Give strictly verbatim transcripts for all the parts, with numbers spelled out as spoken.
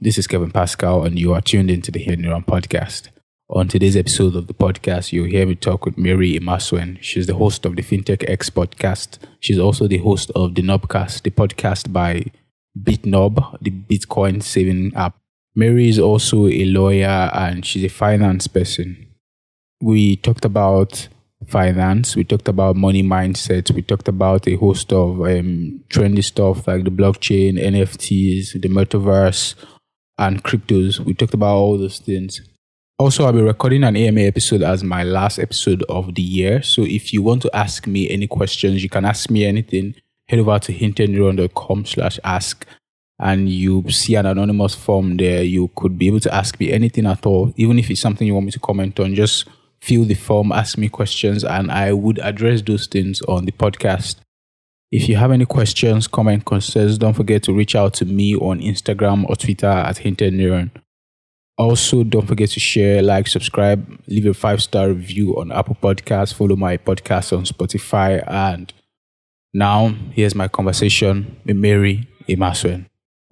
This is Kevin Pascal, and you are tuned into the Hidden Neuron podcast. On today's episode of the podcast, you'll hear me talk with Mary Imasuen. She's the host of the FinTech X podcast. She's also the host of the Knobcast, the podcast by BitKnob, the Bitcoin saving app. Mary is also a lawyer and she's a finance person. We talked about finance, we talked about money mindset, we talked about a host of um, trendy stuff like the blockchain, N F Ts, the metaverse, and cryptos. We talked about all those things. Also, I'll be recording an A M A episode as my last episode of the year. So if you want to ask me any questions, you can ask me anything. Head over to hintedneuron.com slash ask and you see an anonymous form there. You could be able to ask me anything at all. Even if it's something you want me to comment on, just fill the form, ask me questions, and I would address those things on the podcast. If you have any questions, comment, concerns, don't forget to reach out to me on Instagram or Twitter at hintedneuron. Also, don't forget to share, like, subscribe, leave a five-star review on Apple Podcasts, follow my podcast on Spotify, and now here's my conversation with Mary Imasuen.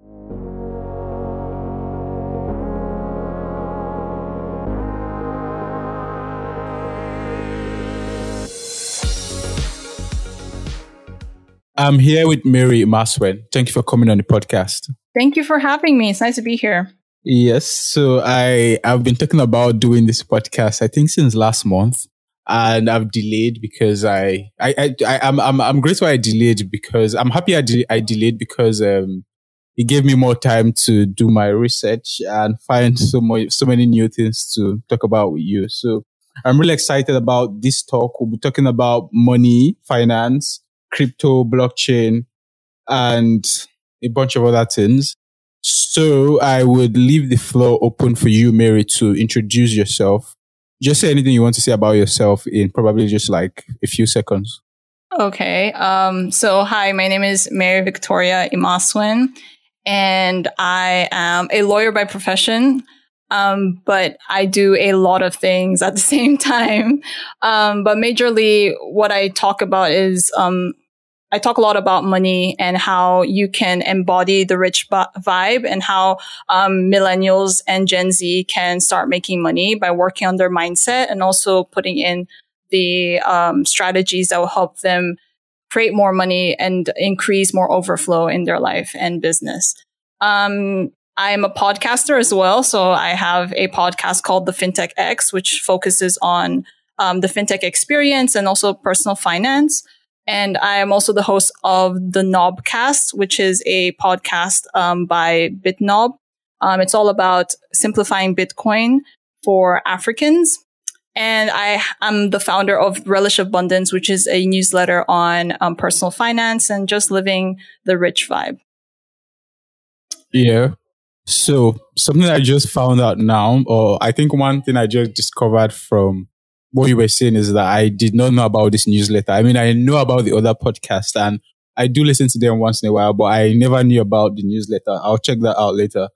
I'm here with Mary Imasuen. Thank you for coming on the podcast. Thank you for having me. It's nice to be here. Yes. So I, I've been talking about doing this podcast, I think since last month, and I've delayed because I, I, I, I I'm, I'm, I'm grateful I delayed because I'm happy I, de- I delayed because, um, it gave me more time to do my research and find so much, so many new things to talk about with you. So I'm really excited about this talk. We'll be talking about money, finance, crypto, blockchain, and a bunch of other things. So I would leave the floor open for you, Mary, to introduce yourself. Just say anything you want to say about yourself in probably just like a few seconds. Okay. Um, so hi, my name is Mary Victoria Imasuen, and I am a lawyer by profession. Um, but I do a lot of things at the same time. Um, but majorly what I talk about is, um, I talk a lot about money and how you can embody the rich b- vibe and how um, millennials and Gen Z can start making money by working on their mindset and also putting in the um, strategies that will help them create more money and increase more overflow in their life and business. Um, I'm a podcaster as well. So I have a podcast called the FinTech X, which focuses on um, the FinTech experience and also personal finance. And I am also the host of the Knobcast, which is a podcast um, by BitKnob. Um, it's all about simplifying Bitcoin for Africans. And I am the founder of Relish Abundance, which is a newsletter on um, personal finance and just living the rich vibe. Yeah. So something I just found out now, or I think one thing I just discovered from what you were saying is that I did not know about this newsletter. I mean, I know about the other podcast and I do listen to them once in a while, but I never knew about the newsletter. I'll check that out later.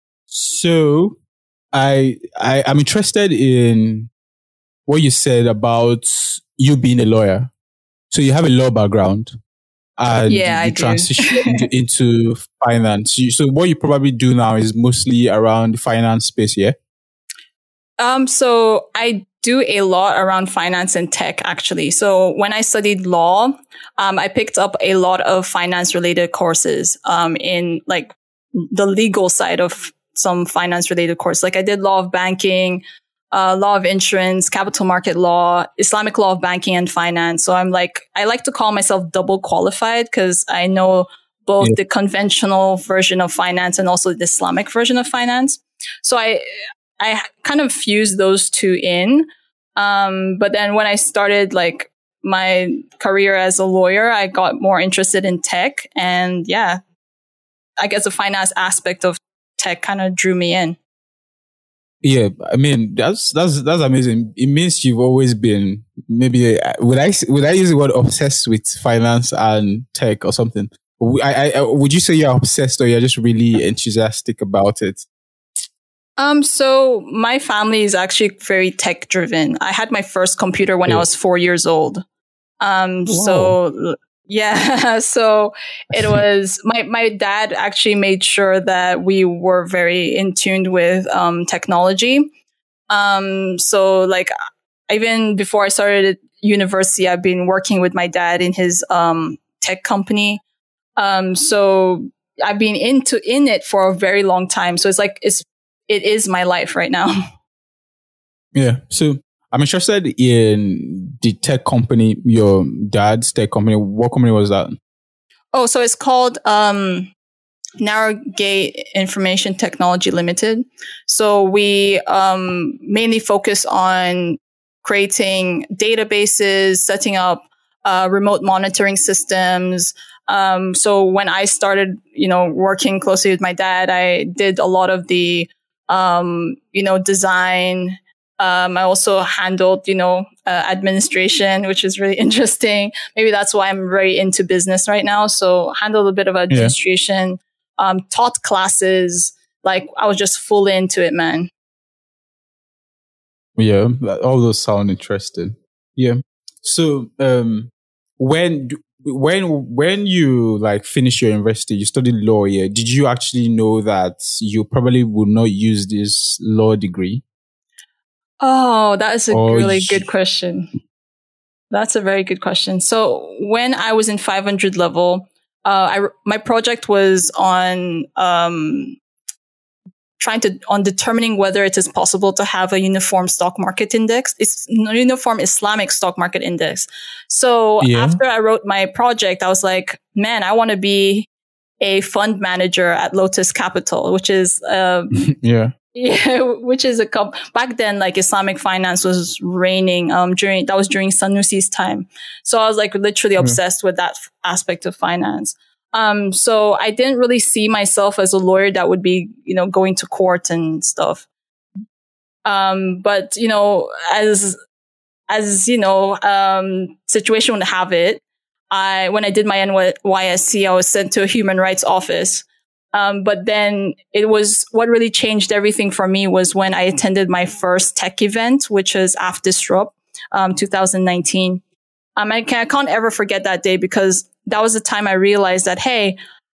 So I, I, I'm interested in what you said about you being a lawyer. So you have a law background and yeah, you transitioned into finance. So what you probably do now is mostly around the finance space, yeah? Um, so I do a lot around finance and tech, actually. So when I studied law, um, I picked up a lot of finance related courses, um, in like the legal side of some finance related course. Like I did law of banking, uh, law of insurance, capital market law, Islamic law of banking and finance. So I'm like, I like to call myself double qualified because I know both yeah. the conventional version of finance and also the Islamic version of finance. So I, I kind of fused those two in. Um, but then when I started like my career as a lawyer, I got more interested in tech. And yeah, I guess the finance aspect of tech kind of drew me in. Yeah, I mean, that's, that's, that's amazing. It means you've always been maybe, would I, would I use the word obsessed with finance and tech or something? I, I, would you say you're obsessed or you're just really enthusiastic about it? Um, so my family is actually very tech driven. I had my first computer when yeah. I was four years old. Um, Whoa. so Yeah. So it was my, my dad actually made sure that we were very in tune with um, technology. Um, so like even before I started university, I've been working with my dad in his um, tech company. Um, so I've been into in it for a very long time. So it's like it's it is my life right now. Yeah. So I'm interested in the tech company, your dad's tech company. What company was that? Oh, so it's called um, Narrowgate Information Technology Limited. So we um, mainly focus on creating databases, setting up uh, remote monitoring systems. Um, so when I started, you know, working closely with my dad, I did a lot of the, um, you know, design. Um, I also handled, you know, uh, administration, which is really interesting. Maybe that's why I'm very into business right now. So handled a bit of administration, yeah. um, taught classes. Like I was just full into it, man. Yeah, all those sound interesting. Yeah. So, um, when when when you like finish your university, you studied law. Yeah. Did you actually know that you probably would not use this law degree? Oh, that is a or really you, good question. That's a very good question. So when I was in five hundred level, uh, I, my project was on, um, trying to, on determining whether it is possible to have a uniform stock market index. It's uniform Islamic stock market index. So yeah. After I wrote my project, I was like, man, I want to be a fund manager at Lotus Capital, which is, um, yeah. Yeah, which is a comp- back then, like Islamic finance was reigning. Um, during that was during Sanusi's time, so I was like literally mm. obsessed with that f- aspect of finance. Um, so I didn't really see myself as a lawyer that would be, you know, going to court and stuff. Um, but you know, as as you know, um, situation would have it, I when I did my N Y S C, I was sent to a human rights office. Um, but then it was what really changed everything for me was when I attended my first tech event, which is A F Disrupt, um, two thousand nineteen. Um, I, can, I can't ever forget that day because that was the time I realized that, hey,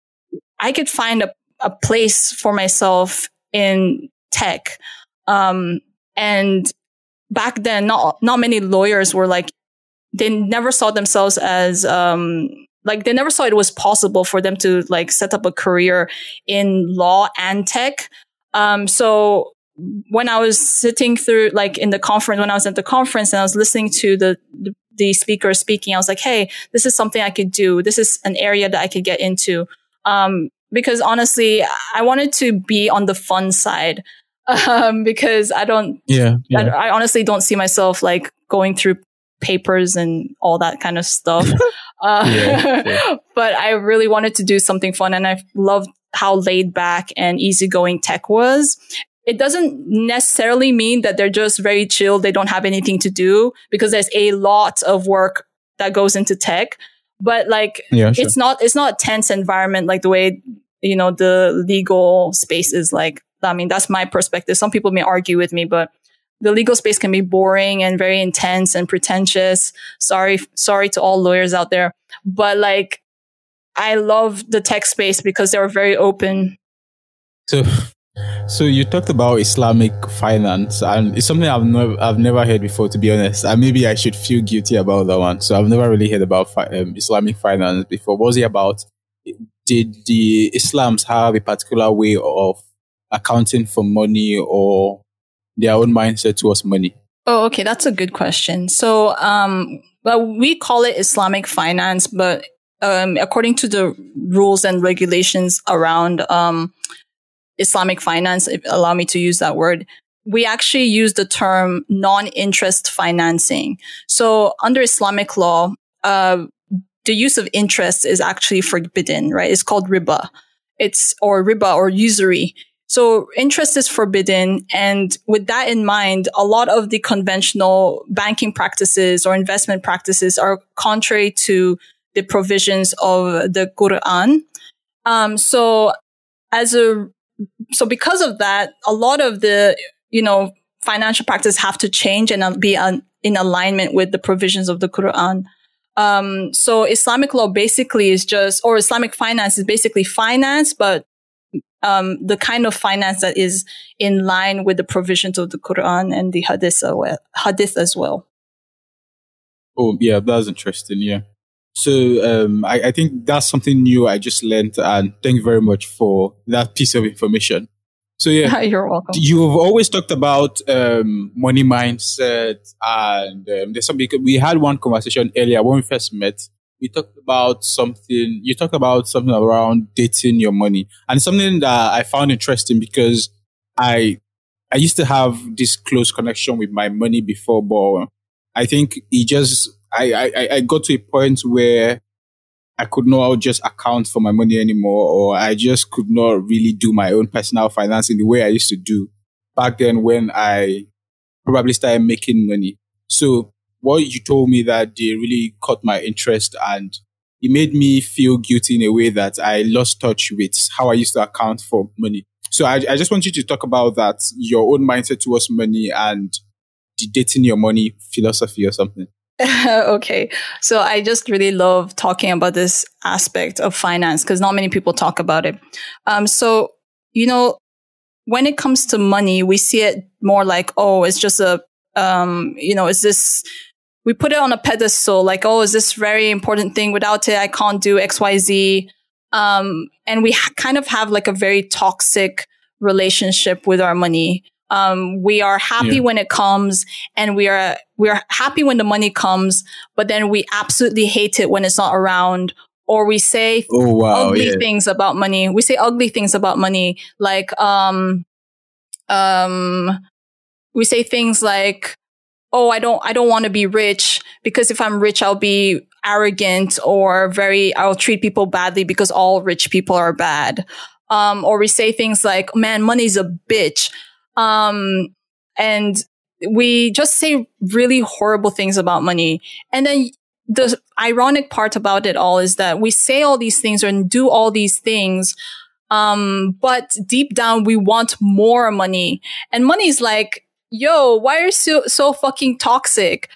I could find a, a place for myself in tech. Um, and back then, not, not many lawyers were like, they never saw themselves as, um, like they never saw it was possible for them to like set up a career in law and tech. Um, so when I was sitting through like in the conference, when I was at the conference and I was listening to the, the, the speaker speaking, I was like, hey, this is something I could do. This is an area that I could get into. Um, because honestly, I wanted to be on the fun side. Um, because I don't, yeah, yeah. I, I honestly don't see myself like going through papers and all that kind of stuff. uh, yeah, yeah. But I really wanted to do something fun and I loved how laid back and easygoing tech was. It doesn't necessarily mean that they're just very chill. They don't have anything to do because there's a lot of work that goes into tech, but like, yeah, sure. it's not, it's not a tense environment like the way, you know, the legal space is like. I mean, that's my perspective. Some people may argue with me, but the legal space can be boring and very intense and pretentious. Sorry, sorry to all lawyers out there. But like, I love the tech space because they were very open. So, so you talked about Islamic finance, and it's something I've never, I've never heard before, to be honest. And maybe I should feel guilty about that one. So I've never really heard about fi- um, Islamic finance before. What was it about? Did the Islams have a particular way of accounting for money or their own mindset towards money? Oh, okay. That's a good question. So, um, well, we call it Islamic finance, but, um, according to the rules and regulations around, um, Islamic finance, if allow me to use that word, we actually use the term non-interest financing. So under Islamic law, uh, the use of interest is actually forbidden, right? It's called riba. It's, or riba or usury. So interest is forbidden. And with that in mind, a lot of the conventional banking practices or investment practices are contrary to the provisions of the Quran. Um, so as a, so because of that, a lot of the, you know, financial practices have to change and be un, in alignment with the provisions of the Quran. Um, so Islamic law basically is just, or Islamic finance is basically finance, but um, the kind of finance that is in line with the provisions of the Quran and the Hadith, uh, Hadith as well. Oh, yeah, that's interesting. Yeah. So um, I, I think that's something new I just learned, and thank you very much for that piece of information. So yeah, you're welcome. You've always talked about um, money mindset, and um, there's something. We had one conversation earlier when we first met. We talked about something. You talked about something around dating your money, and something that I found interesting because I I used to have this close connection with my money before, but I think it just I I, I got to a point where I could not just account for my money anymore, or I just could not really do my own personal finance in the way I used to do back then when I probably started making money. So what you told me that day really caught my interest, and it made me feel guilty in a way that I lost touch with how I used to account for money. So I, I just want you to talk about that, your own mindset towards money and the dating your money philosophy or something. Okay. So I just really love talking about this aspect of finance because not many people talk about it. Um, so, you know, when it comes to money, we see it more like, oh, it's just a, um, you know, is this, we put it on a pedestal, like, oh, is this very important thing? Without it, I can't do X, Y, Z. Um, and we ha- kind of have like a very toxic relationship with our money. Um, we are happy yeah. when it comes, and we are, we are happy when the money comes, but then we absolutely hate it when it's not around, or we say oh, wow, ugly yeah. things about money. We say ugly things about money. Like, um, um, we say things like, oh, I don't, I don't want to be rich because if I'm rich, I'll be arrogant or very, I'll treat people badly because all rich people are bad. Um, or we say things like, man, money's a bitch. Um, and we just say really horrible things about money. And then the ironic part about it all is that we say all these things and do all these things. Um, but deep down, we want more money, and money's like, yo, why are you so, so fucking toxic?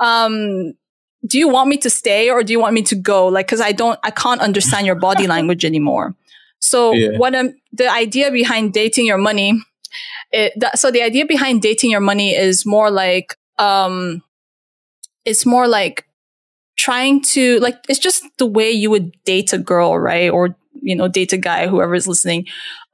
Um, do you want me to stay or do you want me to go? Like, cause I don't, I can't understand your body language anymore. So yeah. what I'm, the idea behind dating your money, It, that, so the idea behind dating your money is more like, um, it's more like trying to, like, it's just the way you would date a girl, right? Or, you know, date a guy, whoever is listening.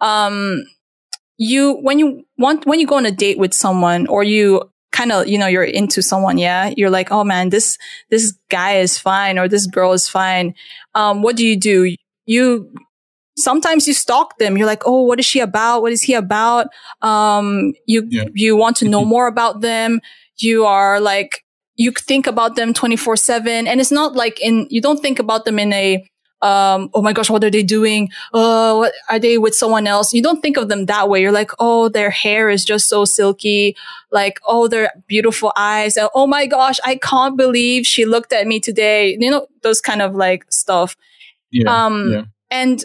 Um, you, when you want, when you go on a date with someone, or you kind of, you know, you're into someone, yeah, you're like, oh man, this, this guy is fine, or this girl is fine. Um, what do you do? You, Sometimes you stalk them. You're like, oh, what is she about? What is he about? Um, you, yeah. you want to know more about them. You are like, you think about them twenty-four seven. And it's not like in, you don't think about them in a, um, oh my gosh, what are they doing? Uh, what are they with someone else? You don't think of them that way. You're like, oh, their hair is just so silky. Like, oh, their beautiful eyes. And, oh my gosh, I can't believe she looked at me today. You know, those kind of like stuff. Yeah. Um, yeah. and,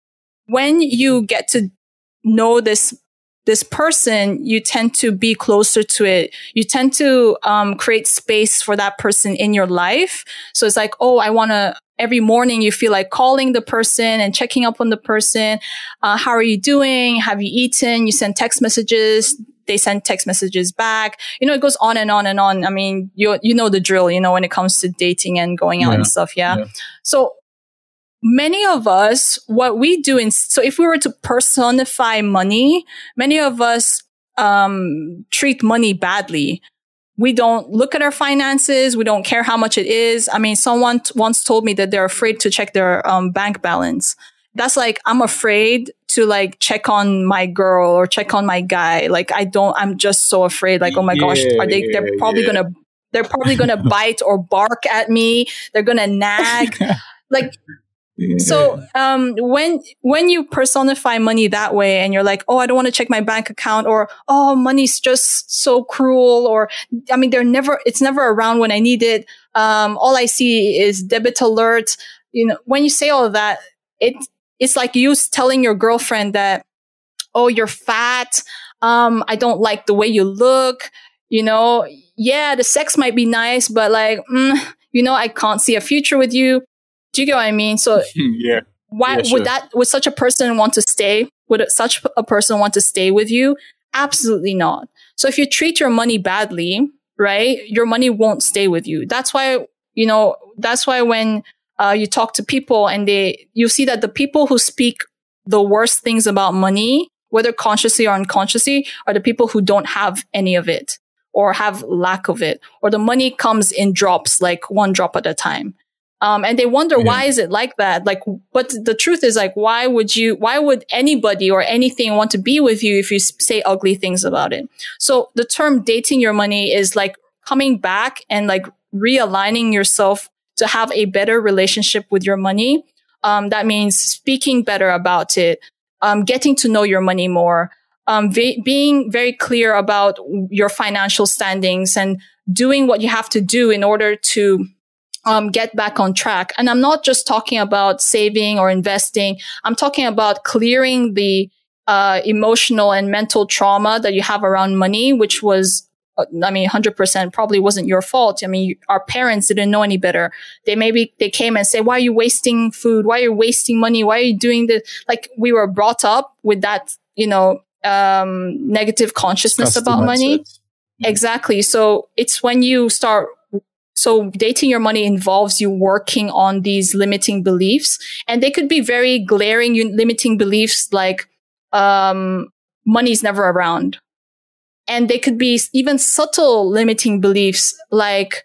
when you get to know this, this person, you tend to be closer to it. You tend to, um, create space for that person in your life. So it's like, oh, I want to, every morning you feel like calling the person and checking up on the person. Uh, how are you doing? Have you eaten? You send text messages. They send text messages back. You know, it goes on and on and on. I mean, you, you know the drill, you know, when it comes to dating and going out yeah. and stuff. Yeah. yeah. So, many of us, what we do in, so if we were to personify money, many of us, um, treat money badly. We don't look at our finances. We don't care how much it is. I mean, someone t- once told me that they're afraid to check their, um, bank balance. That's like, I'm afraid to like check on my girl or check on my guy. Like, I don't, I'm just so afraid. Like, oh my yeah, gosh, are they, they're probably yeah. gonna, they're probably gonna bite or bark at me. They're gonna nag. Like, So, um, when, when you personify money that way and you're like, oh, I don't want to check my bank account, or, oh, money's just so cruel, or, I mean, they're never, it's never around when I need it. Um, all I see is debit alert. You know, when you say all of that, it, it's like you telling your girlfriend that, oh, you're fat. Um, I don't like the way you look. You know, yeah, the sex might be nice, but like, mm, you know, I can't see a future with you. Do you get what I mean? So yeah. why yeah, sure. would that, would such a person want to stay? Would such a person want to stay with you? Absolutely not. So if you treat your money badly, right, your money won't stay with you. That's why, you know, that's why when uh, you talk to people and they, you see that the people who speak the worst things about money, whether consciously or unconsciously, are the people who don't have any of it or have lack of it, or the money comes in drops, like one drop at a time. Um, and they wonder, yeah. why is it like that? Like, but the truth is, like, why would you, why would anybody or anything want to be with you if you say ugly things about it? So the term dating your money is like coming back and like realigning yourself to have a better relationship with your money. Um, that means speaking better about it, um, getting to know your money more, um, v- being very clear about your financial standings and doing what you have to do in order to Um, get back on track. And I'm not just talking about saving or investing. I'm talking about clearing the uh, emotional and mental trauma that you have around money, which was, uh, I mean, one hundred percent probably wasn't your fault. I mean, our parents didn't know any better. They maybe, they came and say, why are you wasting food? Why are you wasting money? Why are you doing this? Like, we were brought up with that, you know, um, negative consciousness about money. Mm-hmm. Exactly. So it's when you start So dating your money involves you working on these limiting beliefs, and they could be very glaring limiting beliefs like, um, money's never around. And they could be even subtle limiting beliefs like,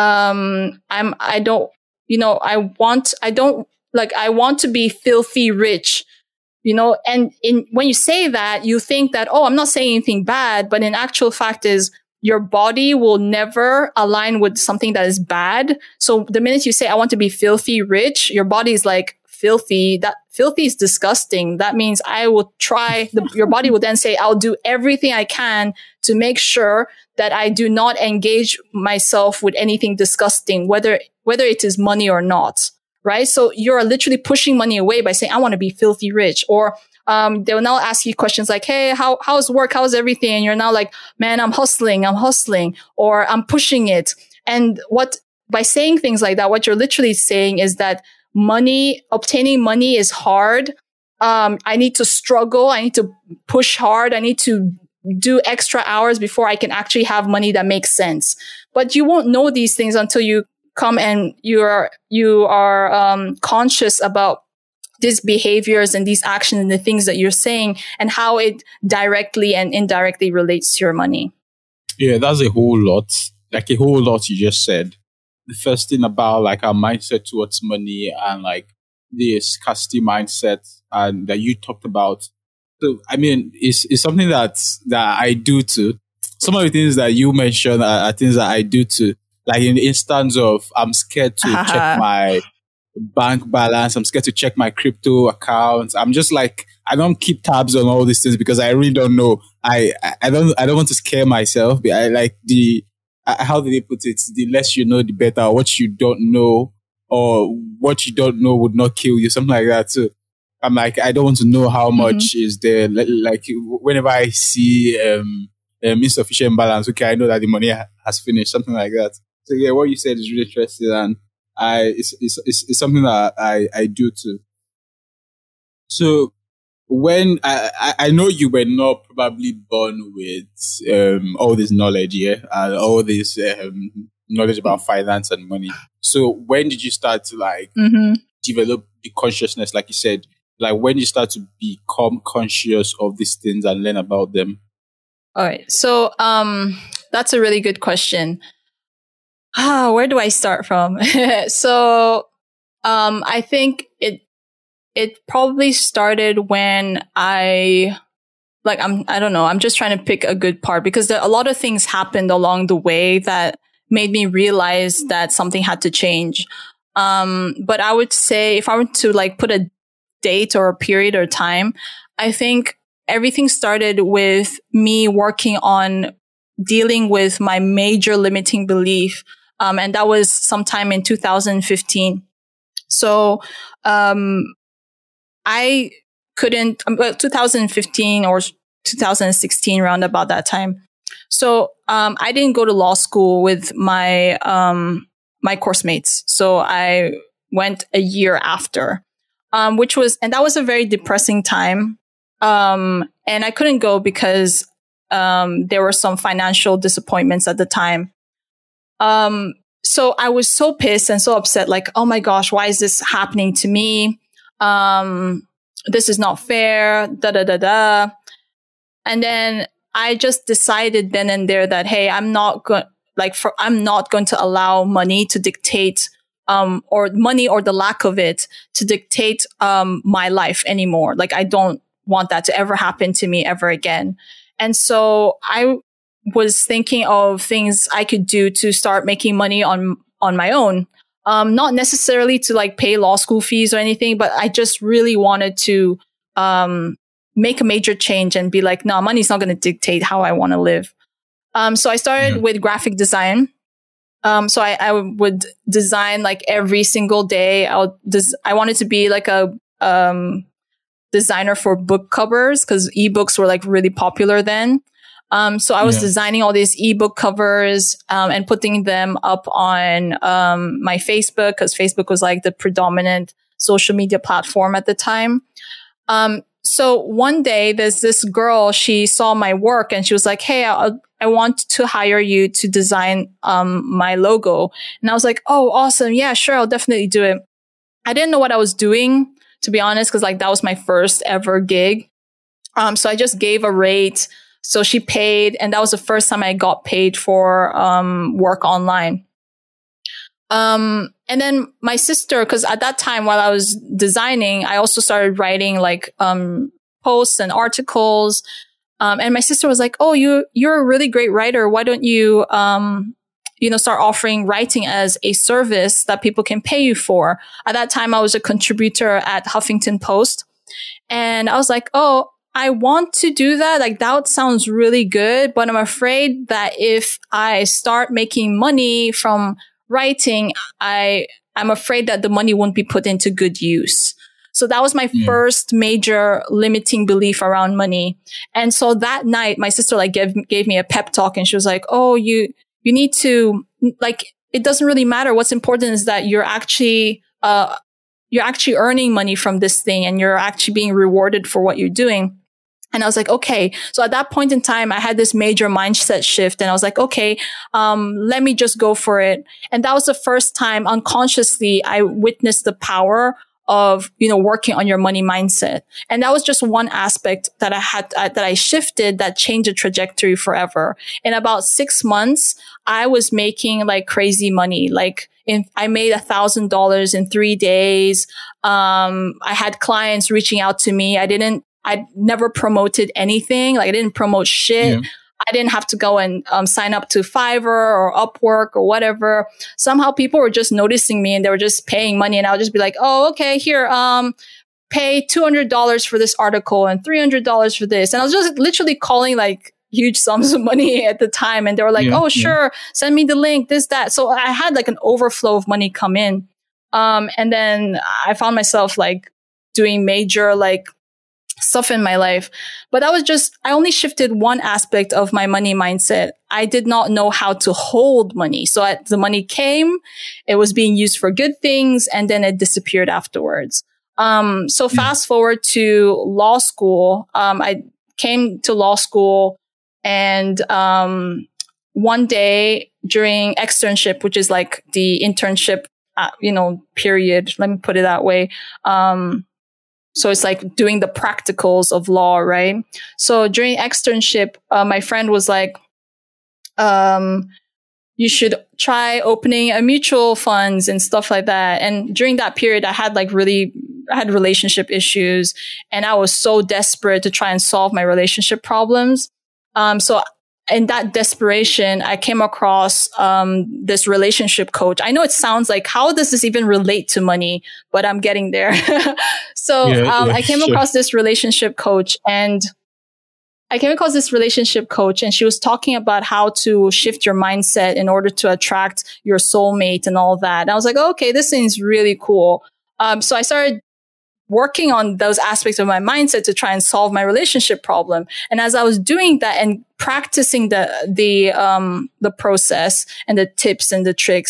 um, I'm, I don't, you know, I want, I don't, like, I want to be filthy rich, you know, and in, when you say that, you think that, oh, I'm not saying anything bad, but in actual fact is, your body will never align with something that is bad. So the minute you say, I want to be filthy rich, your body is like, filthy, that filthy is disgusting. That means I will try, the, your body will then say, I'll do everything I can to make sure that I do not engage myself with anything disgusting, whether, whether it is money or not. Right. So you're literally pushing money away by saying, I want to be filthy rich. Or Um, they will now ask you questions like, hey, how, how's work? How's everything? And you're now like, man, I'm hustling, I'm hustling, or I'm pushing it. And what, by saying things like that, what you're literally saying is that money, obtaining money is hard. Um, I need to struggle. I need to push hard. I need to do extra hours before I can actually have money that makes sense. But you won't know these things until you come and you are, you are, um, conscious about these behaviors and these actions and the things that you're saying and how it directly and indirectly relates to your money. Yeah, that's a whole lot. Like a whole lot you just said. The first thing about like our mindset towards money and like the scarcity mindset and that you talked about. So, I mean, it's, it's something that, that I do too. Some of the things that you mentioned are, are things that I do too. Like in the instance of, I'm scared to check my bank balance. I'm scared to check my crypto accounts. I'm just like, I don't keep tabs on all these things because I really don't know. I, I don't, I don't want to scare myself. But I like the, uh, how do they put it? The less you know, the better. What you don't know or what you don't know would not kill you. Something like that. So I'm like, I don't want to know how much mm-hmm. is there. Like whenever I see, um, um, insufficient balance, okay, I know that the money ha- has finished. Something like that. So yeah, what you said is really interesting. And I, it's, it's, it's, it's something that I, I do too. So when I, I, I know you were not probably born with, um, all this knowledge, yeah, and all this, um, knowledge about finance and money. So when did you start to like mm-hmm. develop the consciousness, like you said, like when did you start to become conscious of these things and learn about them? All right. So, um, that's a really good question. Ah, where do I start from? so, um, I think it, it probably started when I, like, I'm, I don't know, I'm just trying to pick a good part because there, a lot of things happened along the way that made me realize that something had to change. Um, but I would say if I were to like put a date or a period or time, I think everything started with me working on dealing with my major limiting belief. Um, and that was sometime in two thousand fifteen. So, um, I couldn't, well, two thousand fifteen or two thousand sixteen, around about that time. So, um, I didn't go to law school with my, um, my course mates. So I went a year after, um, which was, and that was a very depressing time. Um, and I couldn't go because, um, there were some financial disappointments at the time. Um, so I was so pissed and so upset, like, oh my gosh, why is this happening to me? Um, this is not fair, da, da, da, da. And then I just decided then and there that, hey, I'm not going, like, for, I'm not going to allow money to dictate, um, or money or the lack of it to dictate, um, my life anymore. Like, I don't want that to ever happen to me ever again. And so I was thinking of things I could do to start making money on, on my own. Um, not necessarily to like pay law school fees or anything, but I just really wanted to, um, make a major change and be like, no, money's not going to dictate how I want to live. Um, so I started yeah. with graphic design. Um, so I, I would design like every single day. I'll des- I wanted to be like a, um, designer for book covers because ebooks were like really popular then. Um, so I was yeah. designing all these ebook covers, um, and putting them up on, um, my Facebook because Facebook was like the predominant social media platform at the time. Um, so one day there's this girl, she saw my work and she was like, hey, I, I want to hire you to design, um, my logo. And I was like, oh, awesome. Yeah, sure. I'll definitely do it. I didn't know what I was doing, to be honest, because like that was my first ever gig. Um, so I just gave a rate. So she paid, and that was the first time I got paid for um work online. Um, and then my sister, because at that time while I was designing, I also started writing like um posts and articles. Um, and my sister was like, "Oh, you you're a really great writer. Why don't you um you know start offering writing as a service that people can pay you for?" At that time, I was a contributor at Huffington Post, and I was like, "Oh, I want to do that. Like that sounds really good, but I'm afraid that if I start making money from writing, I, I'm afraid that the money won't be put into good use." So that was my mm. first major limiting belief around money. And so that night, my sister like gave, gave me a pep talk and she was like, oh, you, you need to like, it doesn't really matter. What's important is that you're actually, uh, you're actually earning money from this thing and you're actually being rewarded for what you're doing. And I was like, okay. So at that point in time, I had this major mindset shift and I was like, okay, um, let me just go for it. And that was the first time unconsciously I witnessed the power of, you know, working on your money mindset. And that was just one aspect that I had, uh, that I shifted that changed the trajectory forever. In about six months, I was making like crazy money. Like in, I made a thousand dollars in three days. Um, I had clients reaching out to me. I didn't, I never promoted anything. Like I didn't promote shit. Yeah. I didn't have to go and um, sign up to Fiverr or Upwork or whatever. Somehow people were just noticing me and they were just paying money. And I would just be like, oh, okay, here, um, pay two hundred dollars for this article and three hundred dollars for this. And I was just literally calling like huge sums of money at the time. And they were like, yeah, oh, sure, yeah. send me the link, this, that. So I had like an overflow of money come in. Um, and then I found myself like doing major like stuff in my life. But that was just, I only shifted one aspect of my money mindset. I did not know how to hold money. So I, the money came, it was being used for good things, and then it disappeared afterwards. Um, so fast forward to law school. Um, I came to law school and, um, one day during externship, which is like the internship, uh, you know, period, let me put it that way. Um, So it's like doing the practicals of law, right? So during externship, uh, my friend was like, um, you should try opening a mutual funds and stuff like that. And during that period, I had like really, I had relationship issues and I was so desperate to try and solve my relationship problems. Um, so in that desperation, I came across um this relationship coach. I know it sounds like, how does this even relate to money? But I'm getting there. so yeah, um, yeah, I came sure. across this relationship coach and I came across this relationship coach and she was talking about how to shift your mindset in order to attract your soulmate and all that. And I was like, oh, okay, this seems really cool. Um, so I started working on those aspects of my mindset to try and solve my relationship problem. And as I was doing that and practicing the, the, um, the process and the tips and the tricks,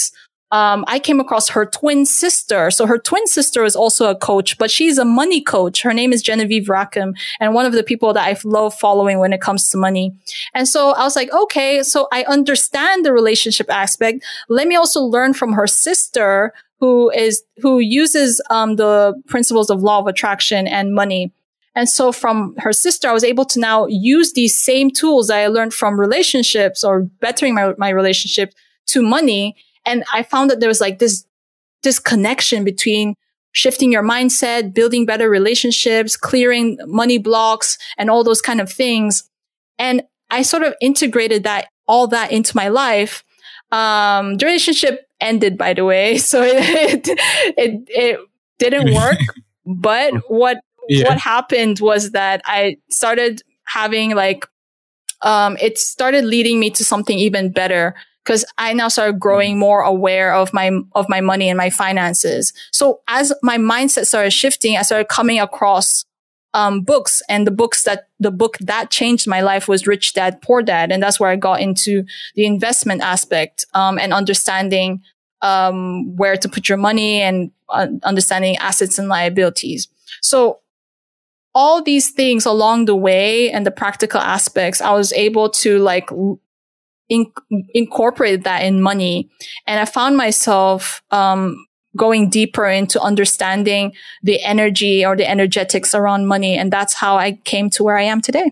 um, I came across her twin sister. So her twin sister is also a coach, but she's a money coach. Her name is Genevieve Rackham, and one of the people that I love following when it comes to money. And so I was like, okay, so I understand the relationship aspect. Let me also learn from her sister, who is, who uses, um, the principles of law of attraction and money. And so from her sister, I was able to now use these same tools that I learned from relationships or bettering my, my relationship to money. And I found that there was like this, this connection between shifting your mindset, building better relationships, clearing money blocks, and all those kind of things. And I sort of integrated that, all that into my life. Um, the relationship ended, by the way. So it, it, it didn't work. But what, yeah. what happened was that I started having like, um, it started leading me to something even better. Because I now started growing more aware of my, of my money and my finances. So as my mindset started shifting, I started coming across, um, books, and the books that, the book that changed my life was Rich Dad, Poor Dad. And that's where I got into the investment aspect, um, and understanding, um, where to put your money and uh, understanding assets and liabilities. So all these things along the way and the practical aspects, I was able to like, In, incorporated that in money. And I found myself, um, going deeper into understanding the energy or the energetics around money. And that's how I came to where I am today.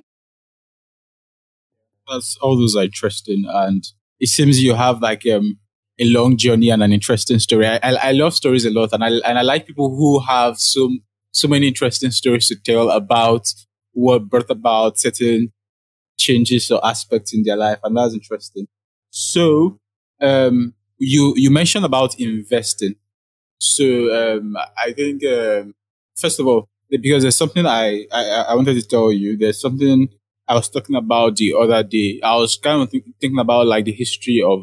That's, all those are interesting. And it seems you have like, um, a long journey and an interesting story. I, I, I love stories a lot. And I, and I like people who have so, so many interesting stories to tell about what brought about certain changes or aspects in their life, and that's interesting. So, um, you you mentioned about investing. So, um, I think um, first of all, because there's something I, I I wanted to tell you. There's something I was talking about the other day. I was kind of th- thinking about like the history of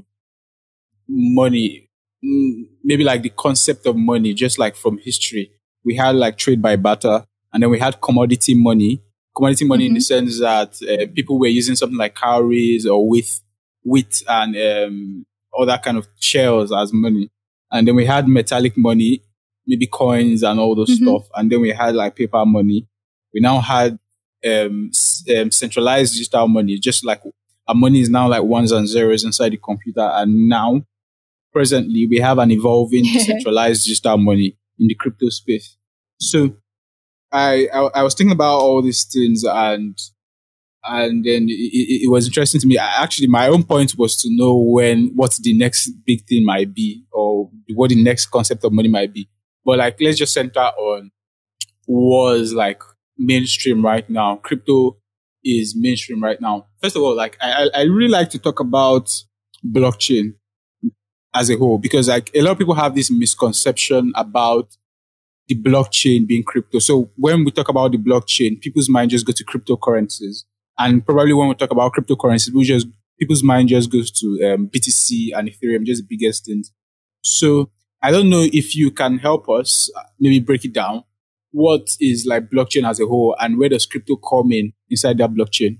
money, maybe like the concept of money, just like from history. We had like trade by barter, and then we had commodity money. Commodity money mm-hmm. in the sense that uh, people were using something like cowries or wheat, wheat and um, all that kind of shells as money. And then we had metallic money, maybe coins and all those mm-hmm. stuff. And then we had like paper money. We now had um, s- um, centralized digital money, just like our money is now like ones and zeros inside the computer. And now, presently, we have an evolving centralized digital money in the crypto space. So, I, I I was thinking about all these things, and and then it, it was interesting to me. I, actually, my own point was to know when what the next big thing might be, or what the next concept of money might be. But like, let's just center on was like mainstream right now. Crypto is mainstream right now. First of all, like I I really like to talk about blockchain as a whole, because like a lot of people have this misconception about the blockchain being crypto. So when we talk about the blockchain, people's mind just go to cryptocurrencies. And probably when we talk about cryptocurrencies, we just, people's mind just goes to um, B T C and Ethereum, just the biggest things. So I don't know if you can help us maybe break it down. What is like blockchain as a whole, and where does crypto come in inside that blockchain?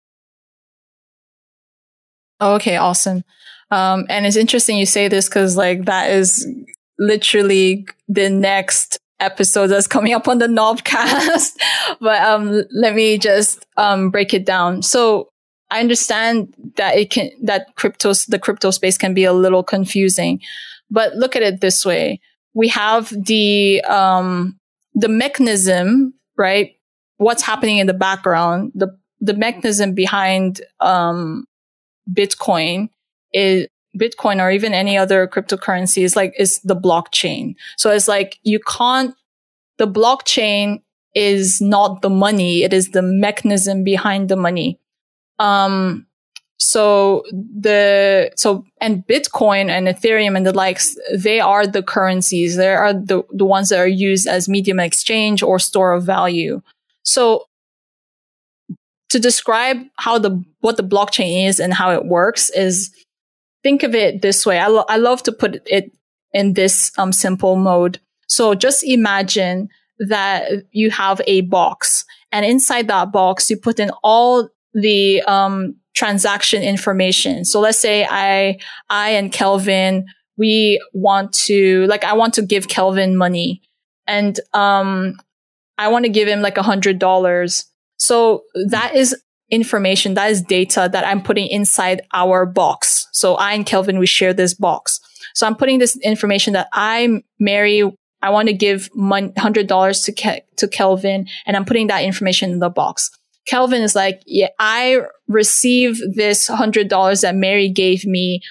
Okay, awesome. Um, and it's interesting you say this, because like that is literally the next episode that's coming up on the Knobcast. But um, let me just um, break it down. So I understand that it can, that cryptos, the crypto space can be a little confusing, but look at it this way. We have the, um, the mechanism, right? What's happening in the background, the, the mechanism behind, um, Bitcoin is, Bitcoin or even any other cryptocurrency is like, is the blockchain. So it's like, you can't, the blockchain is not the money. It is the mechanism behind the money. Um, so the, so, and Bitcoin and Ethereum and the likes, they are the currencies. They are the, the ones that are used as medium of exchange or store of value. So to describe how the, what the blockchain is and how it works is, think of it this way. I, lo- I love to put it in this um, simple mode. So just imagine that you have a box, and inside that box, you put in all the um, transaction information. So let's say I, I and Kelvin, we want to, like, I want to give Kelvin money, and um, I want to give him like a hundred dollars. So that is information, that is data that I'm putting inside our box. So I and Kelvin, we share this box. So I'm putting this information that I, Mary, I want to give one hundred dollars to Ke- to Kelvin, and I'm putting that information in the box. Kelvin is like, yeah, I receive this one hundred dollars that Mary gave me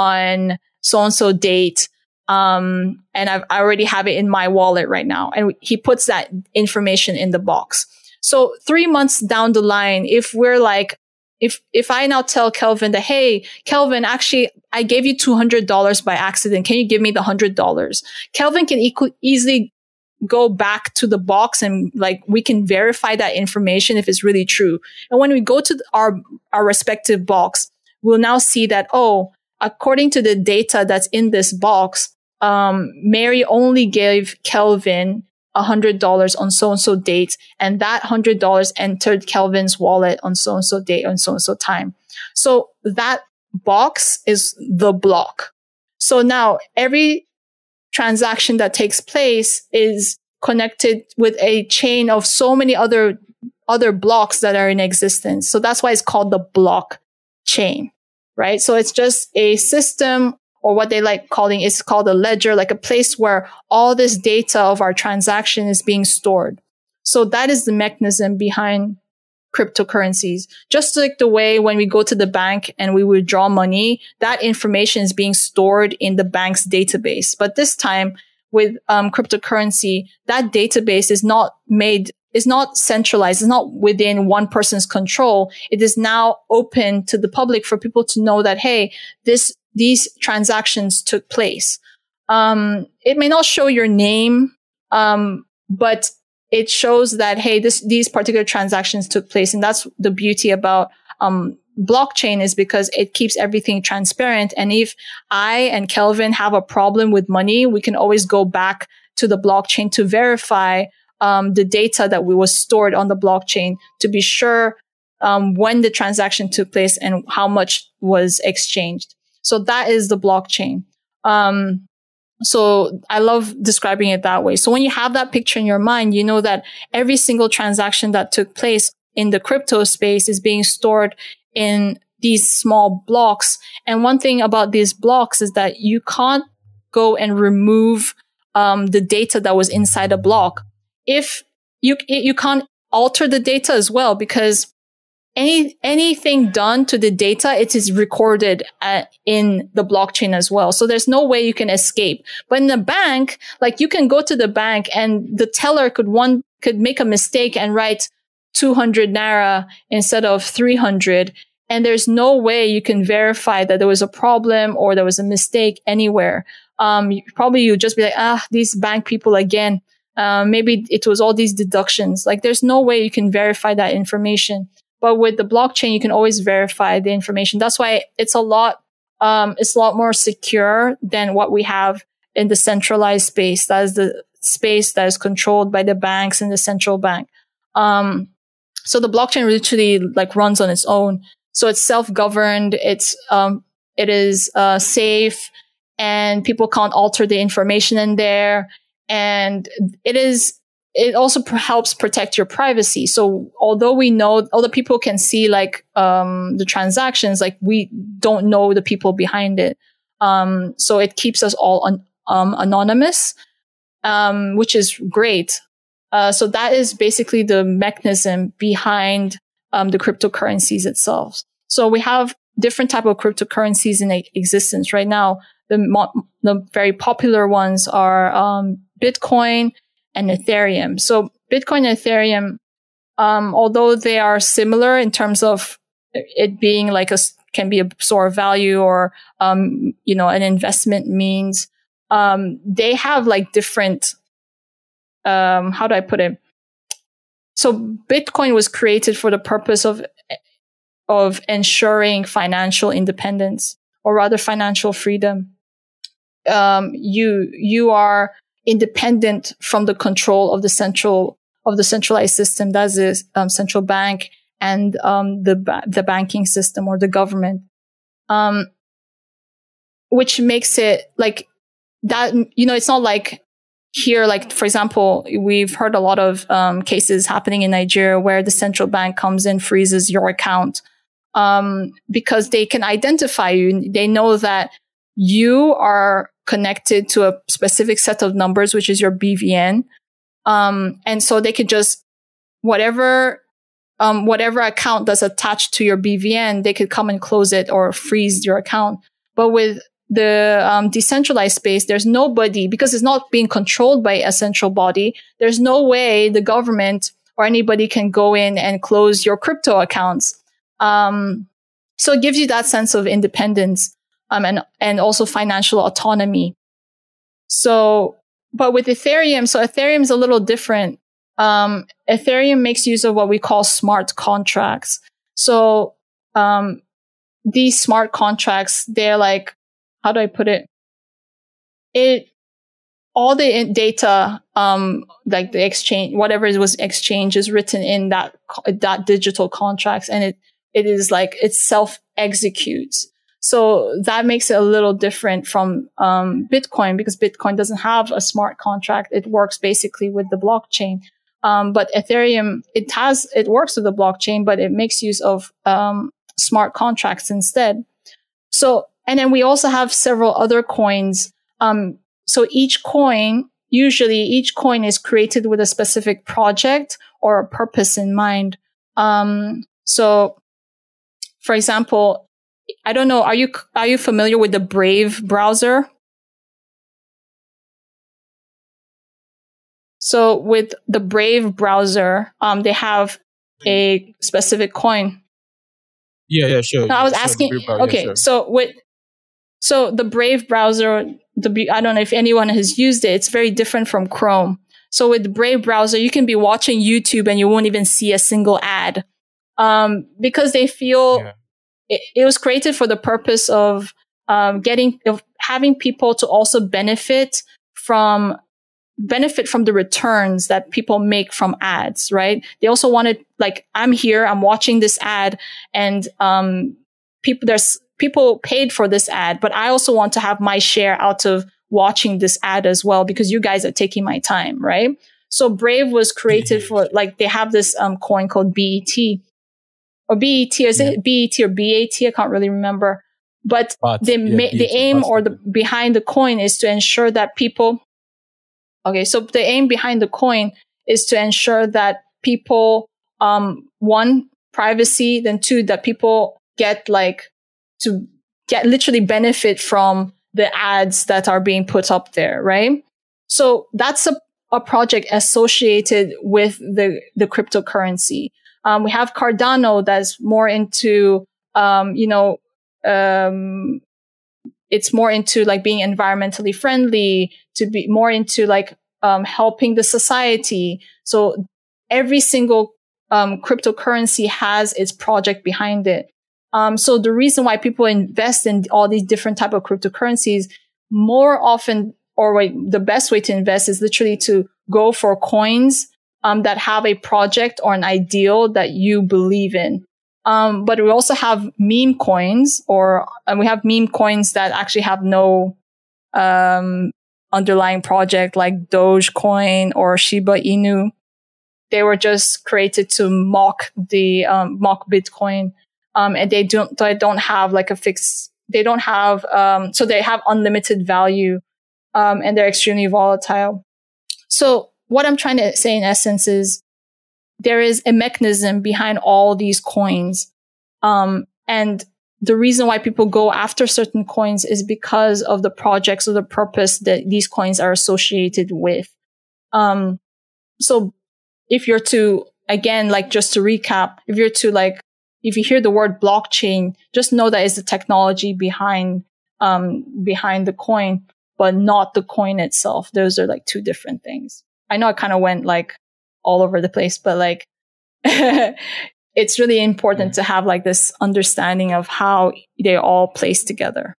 on so-and-so date. Um, and I've, I already have it in my wallet right now. And he puts that information in the box. So three months down the line, if we're like, if, if I now tell Kelvin that, hey, Kelvin, actually, I gave you two hundred dollars by accident. Can you give me the one hundred dollars? Kelvin can equ- easily go back to the box, and like, we can verify that information if it's really true. And when we go to our, our respective box, we'll now see that, oh, according to the data that's in this box, um, Mary only gave Kelvin one hundred dollars on so-and-so date, and that one hundred dollars entered Kelvin's wallet on so-and-so date on so-and-so time. So that box is the block. So now every transaction that takes place is connected with a chain of so many other, other blocks that are in existence. So that's why it's called the blockchain, right? So it's just a system, or what they like calling, is called a ledger, like a place where all this data of our transaction is being stored. So that is the mechanism behind cryptocurrencies. Just like the way when we go to the bank and we withdraw money, that information is being stored in the bank's database. But this time with um, cryptocurrency, that database is not made, is not centralized, it's not within one person's control. It is now open to the public for people to know that, hey, this, these transactions took place. Um, it may not show your name, um, but it shows that, hey, this, these particular transactions took place. And that's the beauty about, um, blockchain, is because it keeps everything transparent. And if I and Kelvin have a problem with money, we can always go back to the blockchain to verify, um, the data that we was stored on the blockchain to be sure, um, when the transaction took place and how much was exchanged. So that is the blockchain. Um, So I love describing it that way. So when you have that picture in your mind, you know that every single transaction that took place in the crypto space is being stored in these small blocks. And one thing about these blocks is that you can't go and remove um, the data that was inside a block. If you you can't alter the data as well, because Any, anything done to the data, it is recorded at, in the blockchain as well. So there's no way you can escape. But in the bank, like, you can go to the bank and the teller could one, could make a mistake and write two hundred naira instead of three hundred. And there's no way you can verify that there was a problem or there was a mistake anywhere. Um, you, probably you'd just be like, ah, these bank people again. Uh, maybe it was all these deductions. Like, there's no way you can verify that information. But with the blockchain, you can always verify the information. That's why it's a lot, um, it's a lot more secure than what we have in the centralized space. That is the space that is controlled by the banks and the central bank. Um, so the blockchain literally like runs on its own. So it's self-governed. It's, um, it is, uh, safe, and people can't alter the information in there. And it is, it also pr- helps protect your privacy. So although we know, other people can see like, um, the transactions, like, we don't know the people behind it. Um, so it keeps us all un- um, anonymous, um, which is great. Uh, so that is basically the mechanism behind, um, the cryptocurrencies itself. So we have different type of cryptocurrencies in a- existence right now. The, mo- the very popular ones are, um, Bitcoin and Ethereum. So Bitcoin and Ethereum, um, although they are similar in terms of it being like a, can be a store of value or, um, you know, an investment means, um, they have like different, um, how do I put it? So Bitcoin was created for the purpose of, of ensuring financial independence, or rather financial freedom. Um, you, you are independent from the control of the central, of the centralized system. That is the um, central bank and, um, the, ba- the banking system or the government. Um, which makes it like that, you know, it's not like here, like, for example, we've heard a lot of um, cases happening in Nigeria where the central bank comes and freezes your account um, because they can identify you. They know that you are connected to a specific set of numbers, which is your B V N. Um, and so they could just, whatever, um, whatever account that's attached to your B V N, they could come and close it or freeze your account. But with the um, decentralized space, there's nobody, because it's not being controlled by a central body. There's no way the government or anybody can go in and close your crypto accounts. Um, so it gives you that sense of independence um, and and also financial autonomy. So, but with Ethereum, so Ethereum is a little different. Um, Ethereum makes use of what we call smart contracts. So um, these smart contracts, they're like, how do I put it? It, all the data, um, like the exchange, whatever it was exchanged is written in that, that digital contracts, and it, it is like, it self executes. So that makes it a little different from, um, Bitcoin, because Bitcoin doesn't have a smart contract. It works basically with the blockchain. Um, but Ethereum, it has, it works with the blockchain, but it makes use of, um, smart contracts instead. So, and then we also have several other coins. Um, so each coin, usually each coin is created with a specific project or a purpose in mind. Um, so for example, I don't know, are you, are you familiar with the Brave browser? So with the Brave browser, um, they have a specific coin. Yeah, yeah, sure. No, I was Sure, asking, Brave browser, okay, sure. so with, so the Brave browser, the, I don't know if anyone has used it. It's very different from Chrome. So with the Brave browser, you can be watching YouTube and you won't even see a single ad. Um, because they feel Yeah. it, it was created for the purpose of, um, getting, of having people to also benefit from, benefit from the returns that people make from ads, right? They also wanted, like, I'm here, I'm watching this ad, and, um, people, there's, people paid for this ad, but I also want to have my share out of watching this ad as well, because you guys are taking my time, right? So Brave was created for, like, they have this um coin called B E T or B E T, or is Yeah. it B E T or B A T? I can't really remember. But But, the yeah, ma- the B E T, aim but- or the behind the coin is to ensure that people. Okay, so the aim behind the coin is to ensure that people, um, one, privacy, then two, that people get like to get literally benefit from the ads that are being put up there, right? So that's a, a project associated with the, the cryptocurrency. Um, we have Cardano that's more into, um, you know, um, it's more into like being environmentally friendly, to be more into like, um, helping the society. So every single, um, cryptocurrency has its project behind it. Um, so the reason why people invest in all these different type of cryptocurrencies more often, or wait, the best way to invest is literally to go for coins, um, that have a project or an ideal that you believe in. Um, but we also have meme coins, or and we have meme coins that actually have no um, underlying project, like Dogecoin or Shiba Inu. They were just created to mock the um, mock Bitcoin, um, and they don't they don't have like a fixed. They don't have um, so they have unlimited value, um, and they're extremely volatile. So what I'm trying to say in essence is, there is a mechanism behind all these coins. Um, and the reason why people go after certain coins is because of the projects or the purpose that these coins are associated with. Um, so if you're to, again, like just to recap, if you're to like, if you hear the word blockchain, just know that it's the technology behind, um, behind the coin, but not the coin itself. Those are like two different things. I know I kind of went like all over the place, but like, it's really important to have like this understanding of how they all place together.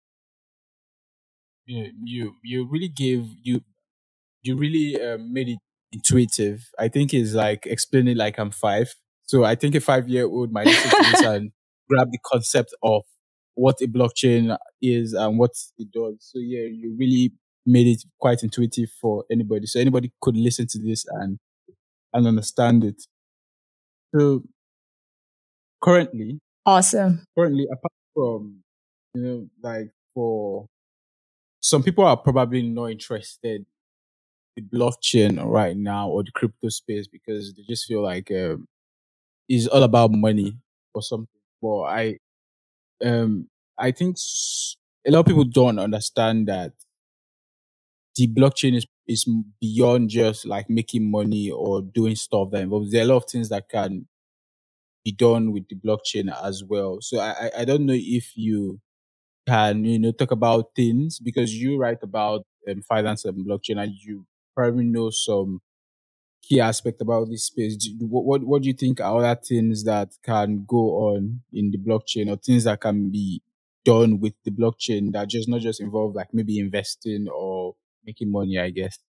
Yeah, you you really gave you you really uh, made it intuitive. I think it's like explaining like I'm five, so I think a five year old might listen to this and grab the concept of what a blockchain is and what it does. So yeah, you really made it quite intuitive for anybody. So anybody could listen to this and and understand it. So currently, Awesome. currently, apart from, you know, like for some people are probably not interested in the blockchain right now or the crypto space because they just feel like um, it's all about money or something. But I, um, I think s- a lot of people don't understand that the blockchain is is beyond just like making money or doing stuff that involves. There are a lot of things that can be done with the blockchain as well. So I I I don't know if you can, you know, talk about things because you write about um, finance and blockchain and you probably know some key aspect about this space. Do, what, what what do you think are other things that can go on in the blockchain or things that can be done with the blockchain that just not just involve like maybe investing or making money, I guess?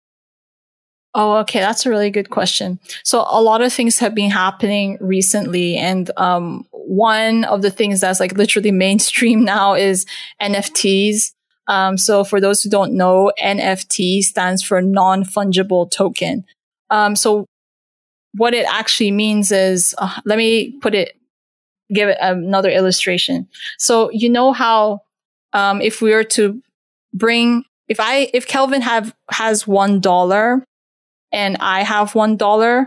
Oh, okay. That's a really good question. So a lot of things have been happening recently. And um, one of the things that's like literally mainstream now is N F Ts. Um, so for those who don't know, N F T stands for non-fungible token. Um, so what it actually means is, uh, let me put it, give it another illustration. So you know how um, if we were to bring, if I, if Kelvin have has one dollar, and I have one dollar,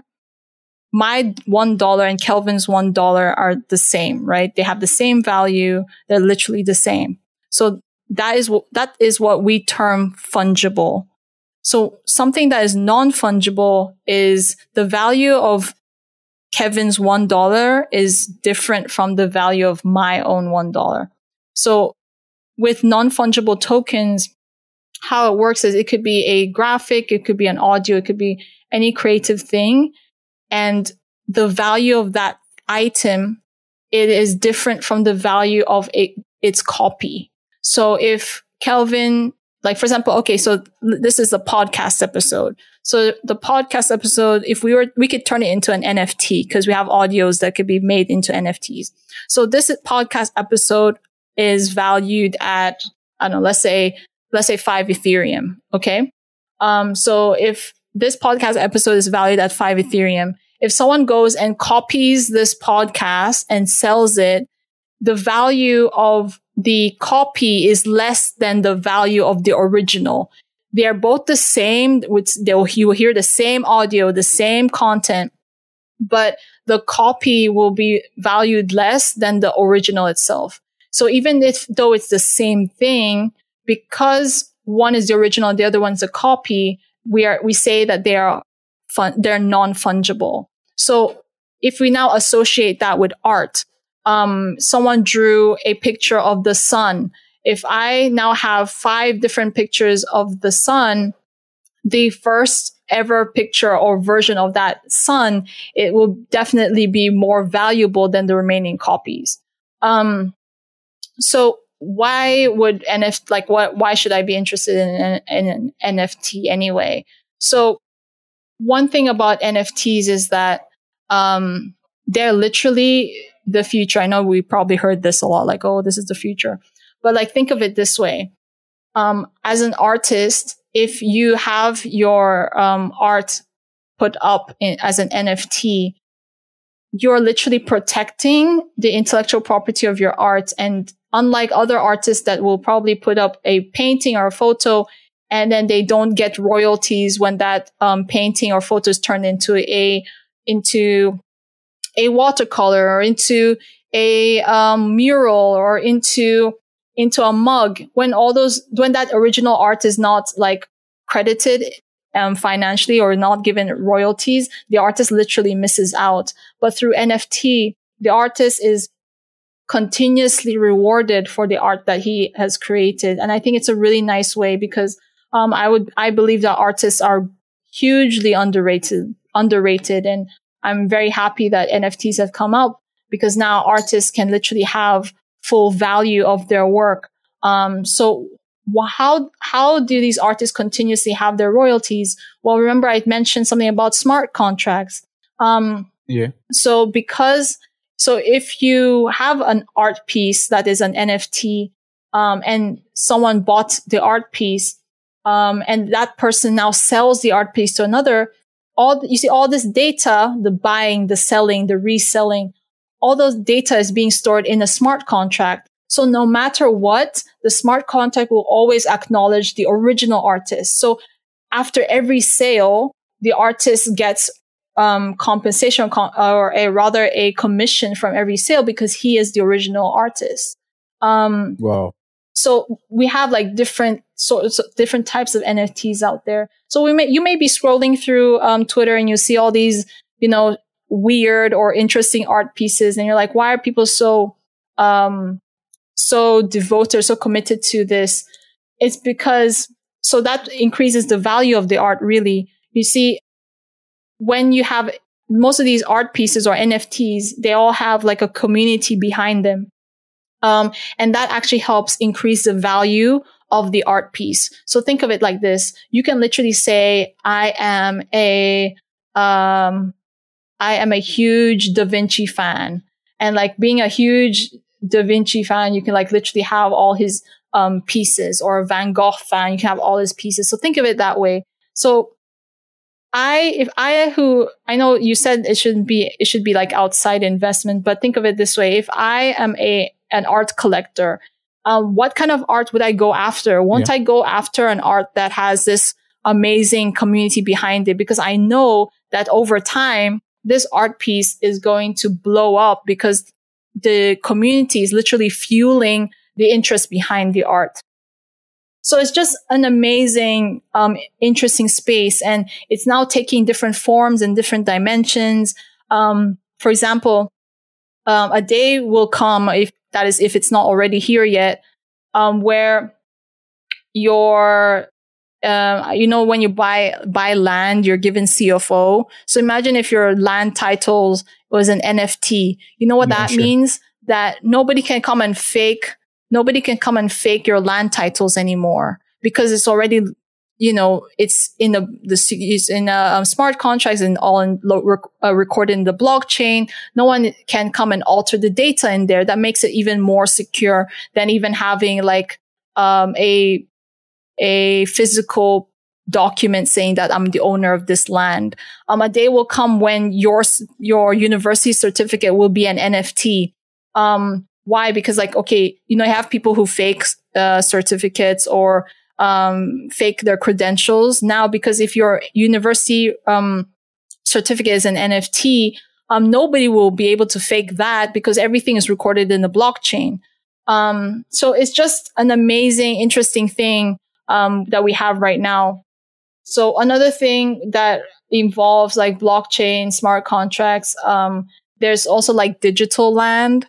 my one dollar and Kelvin's one dollar are the same, right? They have the same value. They're literally the same. So that is what, that is what we term fungible. So something that is non-fungible is the value of Kevin's one dollar is different from the value of my own one dollar. So with non-fungible tokens, how it works is it could be a graphic, it could be an audio, it could be any creative thing. And the value of that item, it is different from the value of a, its copy. So if Kelvin, like for example, okay, so this is a podcast episode. So the podcast episode, if we were, we could turn it into an N F T because we have audios that could be made into N F Ts. So this podcast episode is valued at, I don't know, let's say, let's say five Ethereum. Okay. Um, so if this podcast episode is valued at five Ethereum, if someone goes and copies this podcast and sells it, the value of the copy is less than the value of the original. They are both the same. Which they'll, you will hear the same audio, the same content, but the copy will be valued less than the original itself. So even if, though it's the same thing, because one is the original, the other one's a copy, we are, we say that they are fun, they're non-fungible. So if we now associate that with art, um, someone drew a picture of the sun. If I now have five different pictures of the sun, the first ever picture or version of that sun, it will definitely be more valuable than the remaining copies. Um, so why would N F T, like what, why should I be interested in, in, in an N F T anyway? So one thing about N F Ts is that, um, they're literally the future. I know we probably heard this a lot, like, oh, this is the future. But like, think of it this way. Um, as an artist, if you have your, um, art put up in, as an N F T, you're literally protecting the intellectual property of your art. And unlike other artists that will probably put up a painting or a photo and then they don't get royalties when that um, painting or photo is turned into a into a watercolor or into a um, mural or into into a mug, when all those when that original art is not like credited um, financially or not given royalties, the artist literally misses out. But through N F T, the artist is continuously rewarded for the art that he has created. And I think it's a really nice way because um, I would I believe that artists are hugely underrated, underrated. And I'm very happy that N F Ts have come up because now artists can literally have full value of their work. Um, so how how do these artists continuously have their royalties? Well, remember I mentioned something about smart contracts. Um, yeah. So because So if you have an art piece that is an N F T, um, and someone bought the art piece, um, and that person now sells the art piece to another, all, you see all this data, the buying, the selling, the reselling, all those data is being stored in a smart contract. So no matter what, the smart contract will always acknowledge the original artist. So after every sale, the artist gets um, compensation com- or a rather a commission from every sale because he is the original artist. Um, wow. So we have like different sorts of different types of N F Ts out there. So we may, you may be scrolling through um, Twitter and you see all these, you know, weird or interesting art pieces. And you're like, why are people so, um, so devoted, so committed to this? It's because, so that increases the value of the art, really. You see, when you have most of these art pieces or N F Ts, they all have like a community behind them. Um, and that actually helps increase the value of the art piece. So think of it like this. You can literally say, I am a, um, I am a huge Da Vinci fan. And like being a huge Da Vinci fan, you can like literally have all his, um, pieces, or a Van Gogh fan, you can have all his pieces. So think of it that way. So I, if I, who, I know you said it shouldn't be, it should be like outside investment, but think of it this way. If I am a, an art collector, um, what kind of art would I go after? Won't Yeah. I go after an art that has this amazing community behind it? Because I know that over time, this art piece is going to blow up because the community is literally fueling the interest behind the art. So it's just an amazing, um, interesting space. And it's now taking different forms and different dimensions. Um, for example, um, a day will come, if that is, if it's not already here yet, um, where your, uh, you know, when you buy, buy land, you're given C F O. So imagine if your land titles was an N F T. You know what Yeah, that sure. means? That nobody can come and fake Nobody can come and fake your land titles anymore because it's already, you know, it's in the, the it's in a um, smart contracts and all in lo- rec- uh, recorded in the blockchain. No one can come and alter the data in there. That makes it even more secure than even having like, um, a, a physical document saying that I'm the owner of this land. Um, a day will come when your, your university certificate will be an N F T. Um, Why? Because like, okay, you know, you have people who fake, uh, certificates or, um, fake their credentials now, because if your university, um, certificate is an N F T, um, nobody will be able to fake that because everything is recorded in the blockchain. Um, so it's just an amazing, interesting thing, um, that we have right now. So another thing that involves like blockchain, smart contracts, um, there's also like digital land.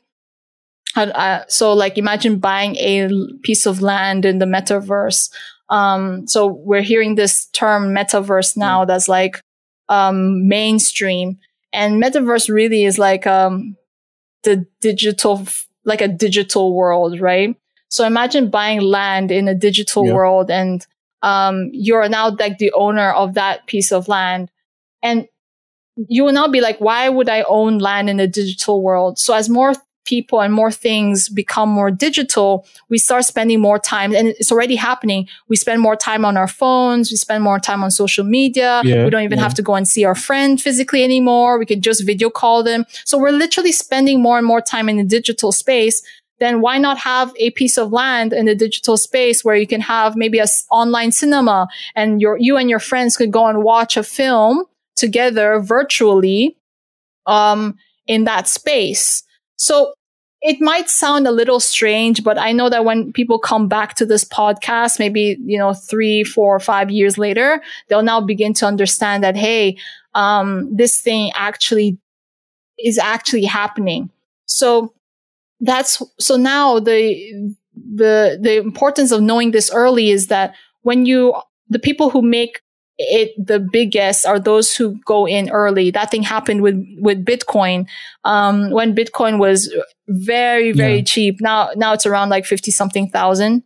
Uh, so like imagine buying a piece of land in the metaverse. Um, so we're hearing this term metaverse now that's like, um, mainstream, and metaverse really is like, um, the digital, like a digital world, right? So imagine buying land in a digital Yeah. world and, um, you're now like the owner of that piece of land, and you will now be like, why would I own land in a digital world? So as more people and more things become more digital, we start spending more time, and it's already happening. We spend more time on our phones. We spend more time on social media. Yeah, we don't even yeah. have to go and see our friend physically anymore. We could just video call them. So we're literally spending more and more time in the digital space. Then why not have a piece of land in the digital space where you can have maybe a s- online cinema, and your, you and your friends could go and watch a film together virtually, um, in that space. So it might sound a little strange, but I know that when people come back to this podcast, maybe, you know, three, four, five years later, they'll now begin to understand that, hey, um, this thing actually is actually happening. So that's, so now the, the, the importance of knowing this early is that when you, the people who make it the biggest are those who go in early. That thing happened with, with Bitcoin. Um, when Bitcoin was very, very Yeah. cheap. Now, now it's around like fifty something thousand.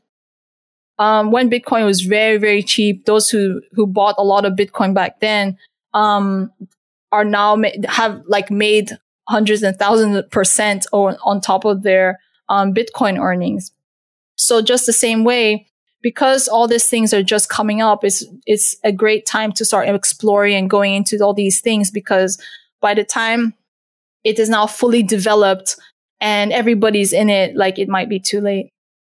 Um, when Bitcoin was very, very cheap, those who, who bought a lot of Bitcoin back then, um, are now ma- have like made hundreds and thousands of percent on, on top of their um, Bitcoin earnings. So just the same way, because all these things are just coming up, it's, it's a great time to start exploring and going into all these things, because by the time it is now fully developed and everybody's in it, like it might be too late.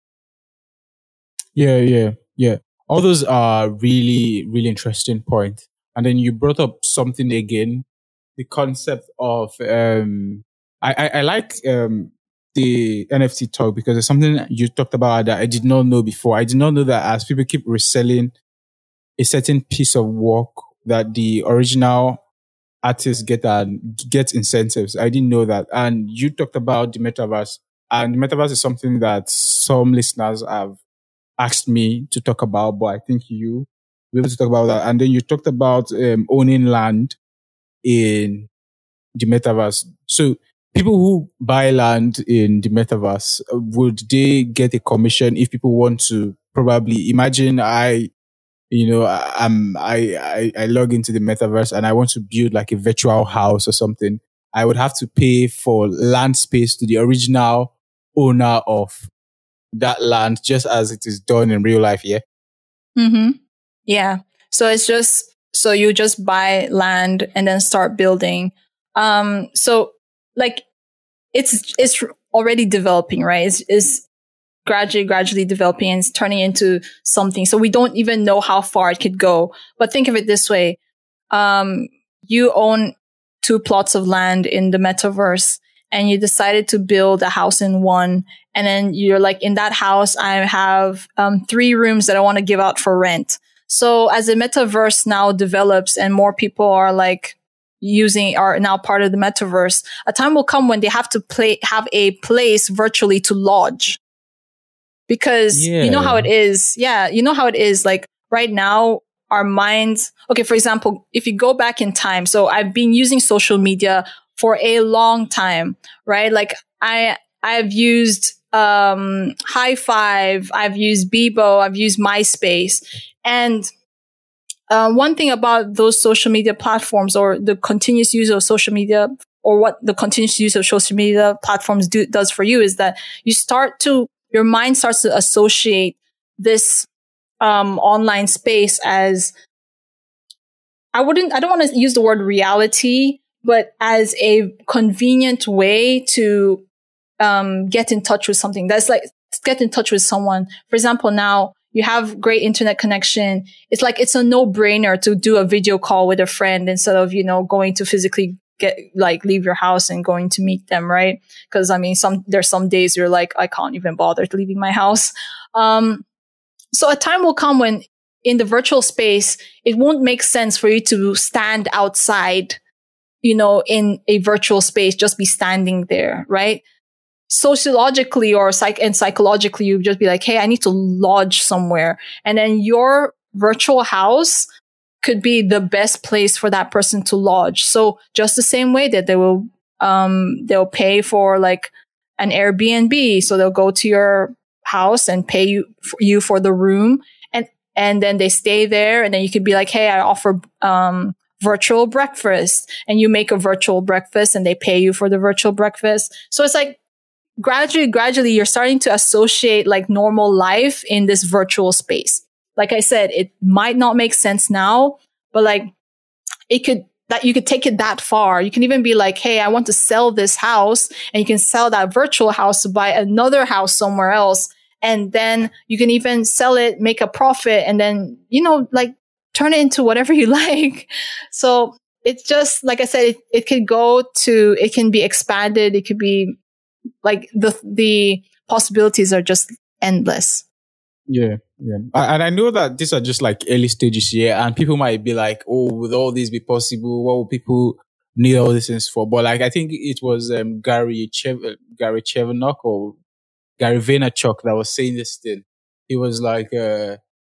Yeah, yeah, yeah. All those are really, really interesting points. And then you brought up something again, the concept of, um, I, I, I like, um, the N F T talk, because it's something you talked about that I did not know before. I did not know that as people keep reselling a certain piece of work, that the original artists get and get incentives. I didn't know that. And you talked about the metaverse, and the metaverse is something that some listeners have asked me to talk about, but I think you were able to talk about that. And then you talked about um, owning land in the metaverse. So people who buy land in the metaverse, would they get a commission if people want to probably imagine I, you know, I'm, I, I, I log into the metaverse and I want to build like a virtual house or something. I would have to pay for land space to the original owner of that land, just as it is done in real life. Yeah. Mm-hmm. Yeah. So it's just, so you just buy land and then start building. Um, so like it's, it's already developing, right? It's, it's gradually, gradually developing and it's turning into something. So we don't even know how far it could go. But think of it this way. Um, you own two plots of land in the metaverse and you decided to build a house in one. And then you're like, in that house, I have um, three rooms that I want to give out for rent. So as the metaverse now develops and more people are like using, are now part of the metaverse, a time will come when they have to play, have a place virtually to lodge. Because yeah. you know how it is. Yeah. You know how it is. Like right now, our minds, okay, for example, if you go back in time, so I've been using social media for a long time, right? Like I, I've used, um, High Five, I've used Bebo, I've used MySpace. And, uh, one thing about those social media platforms, or the continuous use of social media, or what the continuous use of social media platforms do, does for you, is that you start to, your mind starts to associate this, um, online space as, I wouldn't, I don't want to use the word reality, but as a convenient way to, um, get in touch with something. That's like, get in touch with someone. For example, now you have great internet connection. It's like, it's a no-brainer to do a video call with a friend instead of, you know, going to physically get, like, leave your house and going to meet them, right? Because I mean, some, there's some days you're like, I can't even bother leaving my house. Um, so a time will come when in the virtual space, it won't make sense for you to stand outside, you know, in a virtual space, just be standing there, right? Sociologically or psych and psychologically, you'd just be like, hey, I need to lodge somewhere. And then your virtual house could be the best place for that person to lodge. So just the same way that they will, um, they'll pay for like an Airbnb. So they'll go to your house and pay you, for you for the room. And, and then they stay there. And then you could be like, hey, I offer, um, virtual breakfast, and you make a virtual breakfast and they pay you for the virtual breakfast. So it's like, gradually, gradually, you're starting to associate like normal life in this virtual space. Like I said, it might not make sense now, but like it could, that you could take it that far. You can even be like, hey, I want to sell this house, and you can sell that virtual house to buy another house somewhere else. And then you can even sell it, make a profit, and then, you know, like turn it into whatever you like. So it's just, like I said, it, it could go to, it can be expanded. It could be, like the the possibilities are just endless. Yeah, yeah. And I know that these are just like early stages here, and people might be like, oh, would all this be possible? What would people need all these things for? But like, I think it was um, Gary Chev- Gary Chevanok or Gary Vaynerchuk that was saying this thing. He was like, uh,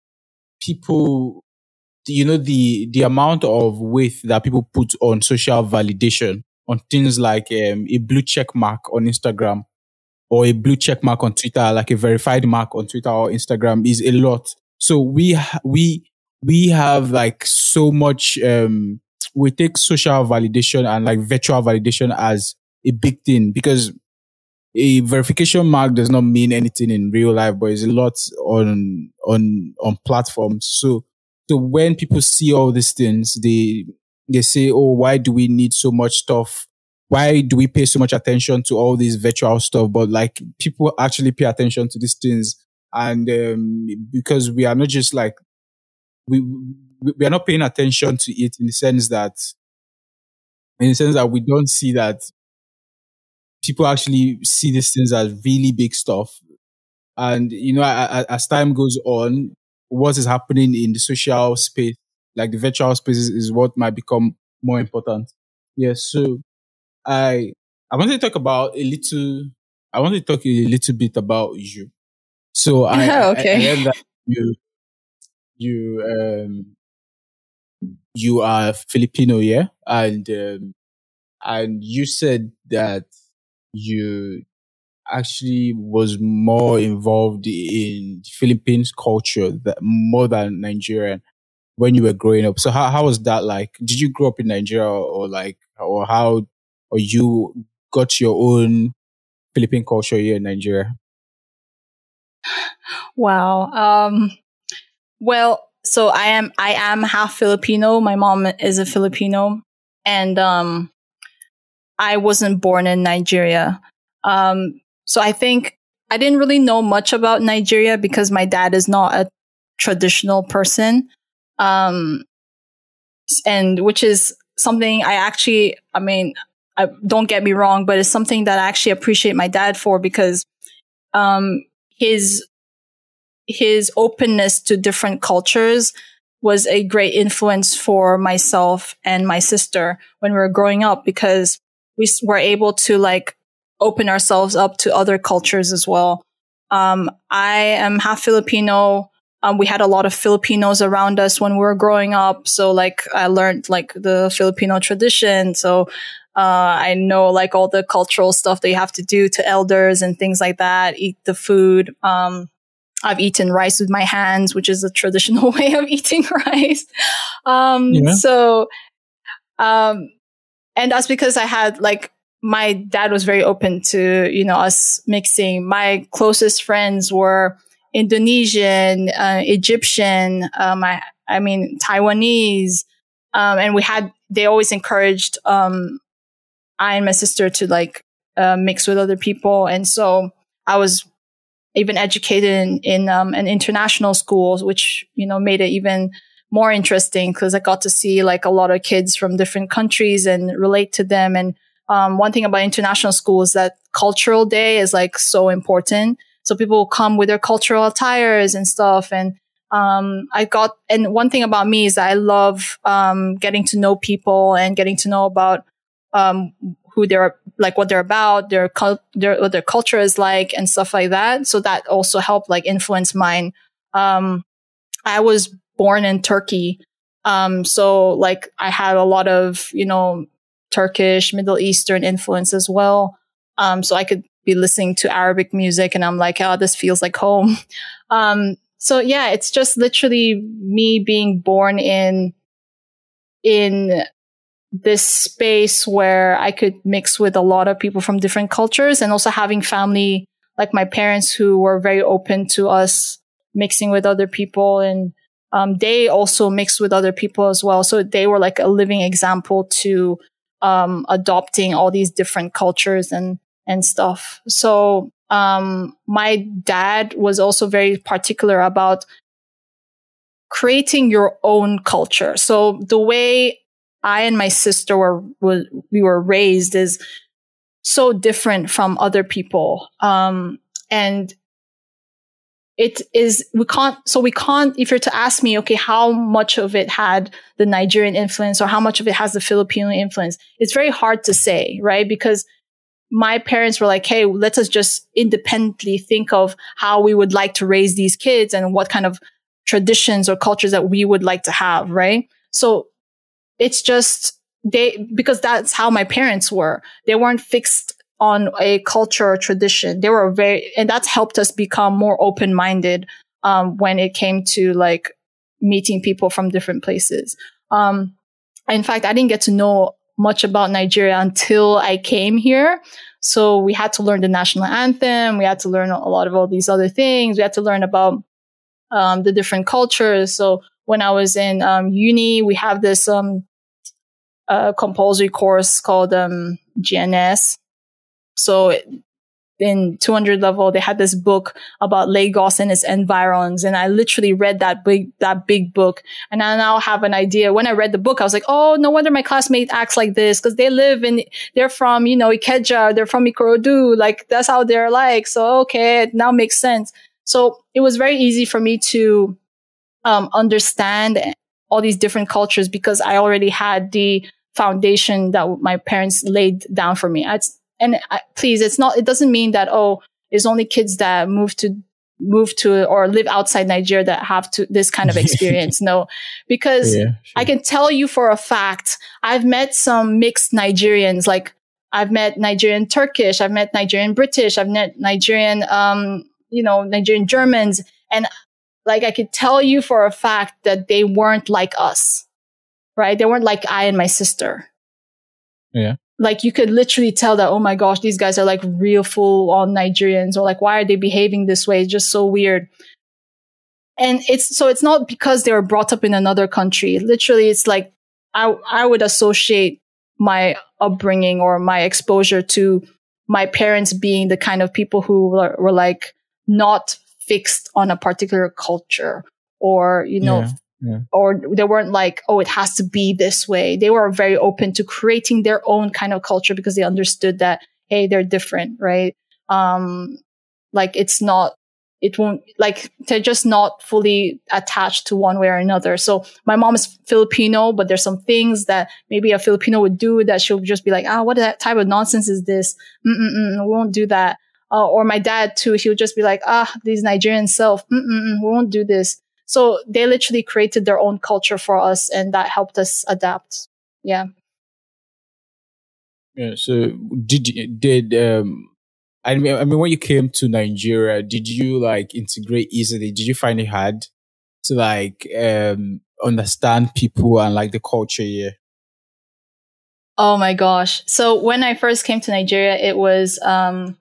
people, you know, the the amount of weight that people put on social validation, on things like um, a blue check mark on Instagram or a blue check mark on Twitter, like a verified mark on Twitter or Instagram, is a lot. So we ha- we we have like so much. Um, we take social validation and like virtual validation as a big thing, because a verification mark does not mean anything in real life, but it's a lot on on on platforms. So so when people see all these things, they they say, oh, why do we need so much stuff? Why do we pay so much attention to all this virtual stuff? But like, people actually pay attention to these things, and um, because we are not just like we we are not paying attention to it in the sense that in the sense that we don't see that people actually see these things as really big stuff. And, you know, as, as time goes on, what is happening in the social space, like the virtual spaces, is what might become more important. Yes. So I, I want to talk about a little, I want to talk a little bit about you. So I, okay. I, I heard that you, you, um, you are Filipino, yeah? And, um, and you said that you actually was more involved in Philippines culture that more than Nigerian when you were growing up. So how how was that like? Did you grow up in Nigeria, or like, or how, or you got your own Philippine culture here in Nigeria? Wow. Um, well, so I am I am half Filipino. My mom is a Filipino, and um, I wasn't born in Nigeria. Um, so I think I didn't really know much about Nigeria because my dad is not a traditional person. Um, and which is something I actually, I mean, I, don't get me wrong, but it's something that I actually appreciate my dad for, because um, his his openness to different cultures was a great influence for myself and my sister when we were growing up, because we were able to like open ourselves up to other cultures as well. Um, I am half Filipino. Um, we had a lot of Filipinos around us when we were growing up. So like I learned like the Filipino tradition. So uh, I know like all the cultural stuff that you have to do to elders and things like that, eat the food. Um, I've eaten rice with my hands, which is a traditional way of eating rice. Um, Yeah. So, um, and that's because I had like, my dad was very open to, you know, us mixing. My closest friends were Indonesian, uh, Egyptian, um, I, I mean, Taiwanese. Um, and we had, they always encouraged, um, I and my sister to like, uh, mix with other people. And so I was even educated in, in, um, an international schools, which, you know, made it even more interesting because I got to see like a lot of kids from different countries and relate to them. And, um, one thing about international school is that cultural day is like so important. So people will come with their cultural attires and stuff. And, um, I got, and one thing about me is that I love, um, getting to know people and getting to know about, um, who they're like, what they're about, their, cul- their, what their culture is like and stuff like that. So that also helped like influence mine. Um, I was born in Turkey. Um, so like I had a lot of, you know, Turkish, Middle Eastern influence as well. Um, so I could be listening to Arabic music and I'm like, oh, this feels like home. Um, so yeah, it's just literally me being born in, in this space where I could mix with a lot of people from different cultures, and also having family like my parents who were very open to us mixing with other people. And, um, they also mixed with other people as well. So they were like a living example to, um, adopting all these different cultures and, and stuff. So, um, my dad was also very particular about creating your own culture. So the way I and my sister were, were we were raised is so different from other people. Um, and it is, we can't, so we can't, if you're to ask me, okay, how much of it had the Nigerian influence or how much of it has the Filipino influence? It's very hard to say, right? Because my parents were like, hey, let us just independently think of how we would like to raise these kids and what kind of traditions or cultures that we would like to have, right? So it's just they, because that's how my parents were. They weren't fixed on a culture or tradition. They were very, and that's helped us become more open-minded, um, when it came to like meeting people from different places. Um, in fact, I didn't get to know much about Nigeria until I came here. So we had to learn the national anthem. We had to learn a lot of all these other things. We had to learn about um, the different cultures. So when I was in um, uni, we have this um, uh, compulsory course called um, G N S. So in two hundred level, they had this book about Lagos and its environs. And I literally read that big, that big book. And I now have an idea. When I read the book, I was like, oh, no wonder my classmate acts like this, because they live in, they're from, you know, Ikeja, they're from Ikorodu. Like, that's how they're like. So, okay, it now makes sense. So it was very easy for me to um, understand all these different cultures because I already had the foundation that my parents laid down for me. It's, And I, please, it's not, it doesn't mean that, oh, it's only kids that move to, move to or live outside Nigeria that have to this kind of experience. No, because yeah, sure. I can tell you for a fact, I've met some mixed Nigerians. Like I've met Nigerian Turkish, I've met Nigerian British, I've met Nigerian, um, you know, Nigerian Germans. And like, I could tell you for a fact that they weren't like us, right? They weren't like I and my sister. Yeah. Like you could literally tell that, oh my gosh, these guys are like real full on Nigerians, or like, why are they behaving this way? It's just so weird. And it's, so it's not because they were brought up in another country. Literally, it's like, I, I would associate my upbringing or my exposure to my parents being the kind of people who were, were like not fixed on a particular culture or, you know, Yeah. Yeah. Or they weren't like, oh, it has to be this way. They were very open to creating their own kind of culture because they understood that, hey, they're different, right? Um, like it's not, it won't, like they're just not fully attached to one way or another. So my mom is Filipino, but there's some things that maybe a Filipino would do that she'll just be like, ah, what type of nonsense is this? Mm-mm-mm, we won't do that. Uh, or my dad too, he'll just be like, ah, these Nigerian self, mm-mm-mm, we won't do this. So they literally created their own culture for us, and that helped us adapt. Yeah. Yeah. So did you, did um, I mean, I mean, when you came to Nigeria, did you like integrate easily? Did you find it hard to like um understand people and like the culture here? Oh my gosh! So when I first came to Nigeria, it was um,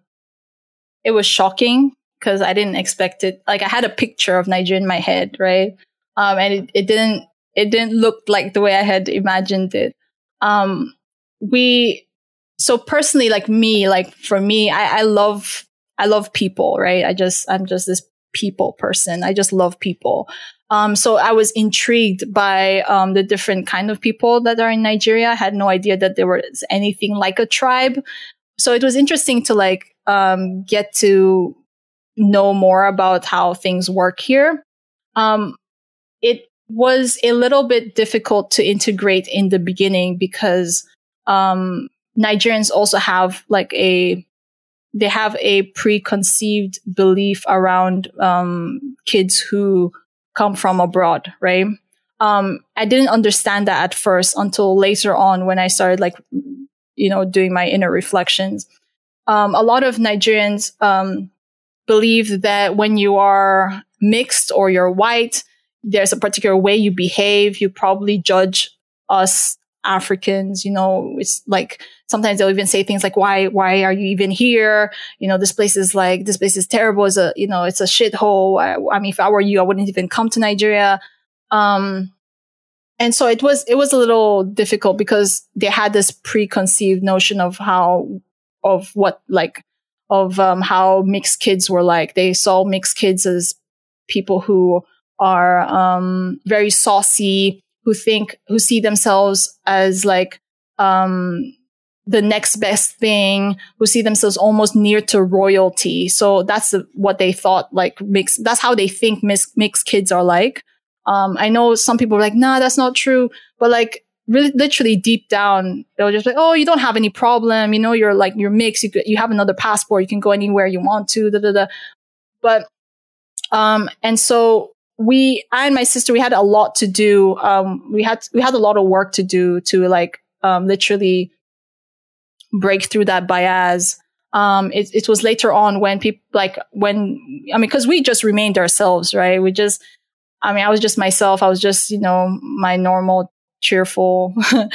it was shocking. Because I didn't expect it. Like I had a picture of Nigeria in my head, right? Um, and it, it didn't, it didn't look like the way I had imagined it. Um, we, so personally, like me, like for me, I, I love, I love people, right? I just, I'm just this people person. I just love people. Um, so I was intrigued by, um, the different kind of people that are in Nigeria. I had no idea that there was anything like a tribe. So it was interesting to like, um, get to know more about how things work here. Um, it was a little bit difficult to integrate in the beginning because um, Nigerians also have like a, they have a preconceived belief around um, kids who come from abroad, right? Um, I didn't understand that at first until later on when I started like, you know, doing my inner reflections. Um, a lot of Nigerians, um, believe that when you are mixed or you're white, there's a particular way you behave. You probably judge us Africans, you know, it's like sometimes they'll even say things like, why, why are you even here? You know, this place is like, this place is terrible. It's a, you know, it's a shithole. I, I mean, if I were you, I wouldn't even come to Nigeria. Um, and so it was, it was a little difficult because they had this preconceived notion of how, of what like, of um, how mixed kids were like. They saw mixed kids as people who are um, very saucy, who think, who see themselves as like um, the next best thing, who see themselves almost near to royalty. So that's the, what they thought like mixed, that's how they think mixed, mixed kids are like. Um, I know some people are like, nah, that's not true. But like, really, literally deep down, they'll just be like, oh, you don't have any problem. You know, you're like, you're mixed. You, you have another passport. You can go anywhere you want to. Da, da, da. But, um, and so we, I and my sister, we had a lot to do. Um, we had, we had a lot of work to do to like, um, literally break through that bias. Um, it, it was later on when people like, when, I mean, cause we just remained ourselves, right? We just, I mean, I was just myself. I was just, you know, my normal cheerful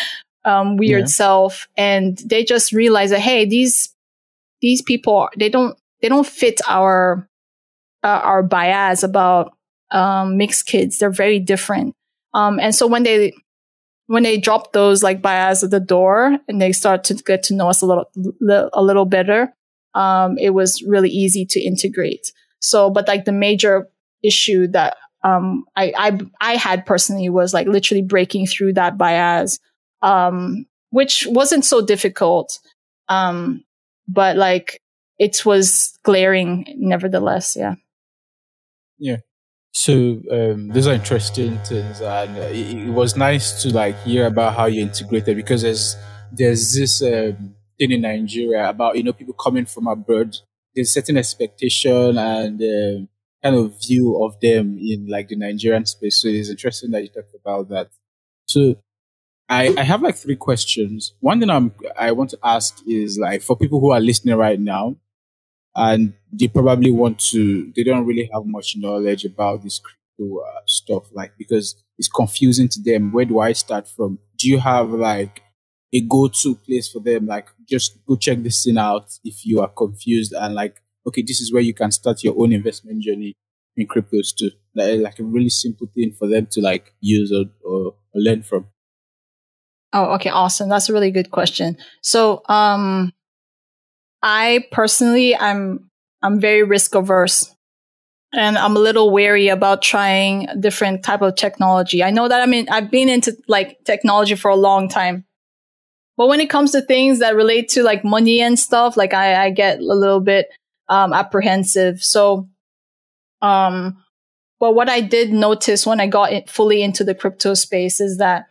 um, weird Yeah. self, and they just realize that, hey, these these people, they don't they don't fit our uh, our bias about um, mixed kids. They're very different, um, and so when they when they drop those like bias at the door and they start to get to know us a little a little better, um, it was really easy to integrate. So, but like the major issue that um, I, I I had personally was like literally breaking through that bias, um, which wasn't so difficult, um, but like it was glaring nevertheless. Yeah. Yeah. So um, those are interesting things, and uh, it, it was nice to like hear about how you integrated, because there's there's this um, thing in Nigeria about, you know, people coming from abroad. There's certain expectation and um kind of view of them in like the Nigerian space. So it's interesting that you talked about that. So I, I have like three questions. One thing I'm I want to ask is like, for people who are listening right now, and they probably want to, they don't really have much knowledge about this crypto uh, stuff, like, because it's confusing to them. Where do I start from? Do you have like a go-to place for them? Like, just go check this thing out if you are confused, and like, okay, this is where you can start your own investment journey in cryptos too. Like, like a really simple thing for them to like use or, or, or learn from. Oh, okay. Awesome. That's a really good question. So, um, I personally, I'm, I'm very risk averse, and I'm a little wary about trying different type of technology. I know that I mean, I've been into like technology for a long time, but when it comes to things that relate to like money and stuff, like I, I get a little bit, um, apprehensive. So, um, but what I did notice when I got it fully into the crypto space is that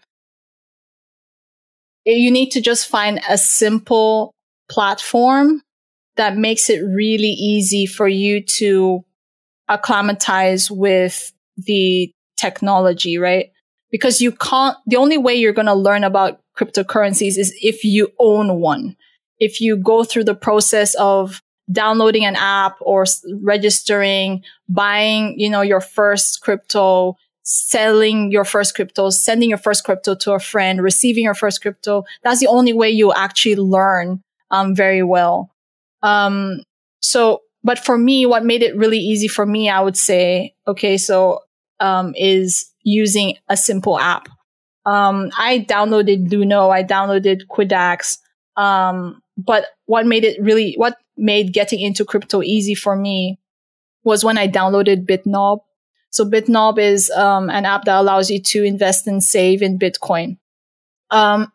you need to just find a simple platform that makes it really easy for you to acclimatize with the technology, right? Because you can't, the only way you're going to learn about cryptocurrencies is if you own one. If you go through the process of downloading an app or registering, buying, you know, your first crypto, selling your first crypto, sending your first crypto to a friend, receiving your first crypto, that's the only way you actually learn um, very well. Um, so, but for me, what made it really easy for me, I would say, okay, so, um, is using a simple app. Um, I downloaded Luno, I downloaded Quidax. Um, but what made it really, what made getting into crypto easy for me was when I downloaded BitNob. So BitNob is, um, an app that allows you to invest and save in Bitcoin. Um,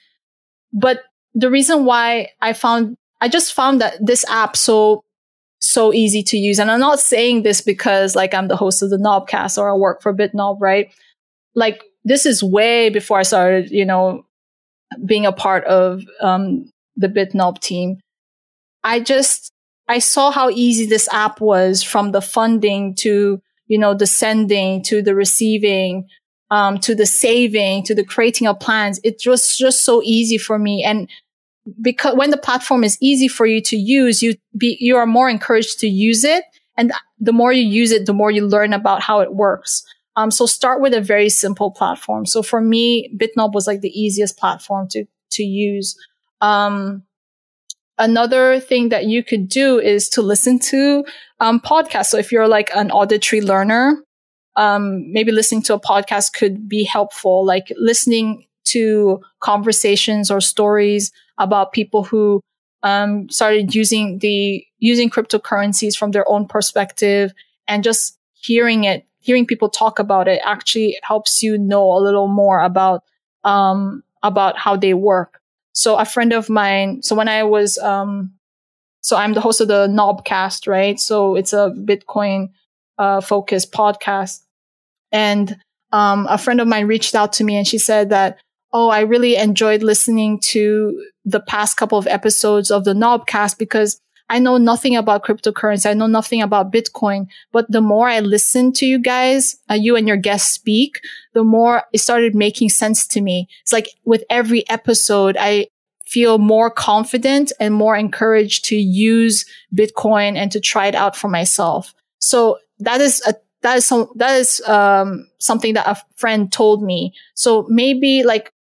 but the reason why I found I just found that this app so, so easy to use. And I'm not saying this because like I'm the host of the Knobcast or I work for BitNob, right? Like this is way before I started, you know, being a part of, um, the BitNob team. I just, I saw how easy this app was, from the funding to, you know, the sending to the receiving, um, to the saving, to the creating of plans. It was just so easy for me. And because when the platform is easy for you to use, you be, you are more encouraged to use it. And the more you use it, the more you learn about how it works. Um, so start with a very simple platform. So for me, BitNob was like the easiest platform to, to use. Um, another thing that you could do is to listen to, um, podcasts. So if you're like an auditory learner, um, maybe listening to a podcast could be helpful, like listening to conversations or stories about people who um, started using the using cryptocurrencies from their own perspective, and just hearing it, hearing people talk about it, actually helps you know a little more about um, about how they work. So a friend of mine, so when I was, um, so I'm the host of the Knobcast, right? So it's a Bitcoin uh, focused podcast, and um, a friend of mine reached out to me and she said that, oh, I really enjoyed listening to the past couple of episodes of the Knobcast because I know nothing about cryptocurrency. I know nothing about Bitcoin. But the more I listened to you guys, uh, you and your guests speak, the more it started making sense to me. It's like with every episode, I feel more confident and more encouraged to use Bitcoin and to try it out for myself. So that is a That is some, that is, um, something that a friend told me. So maybe like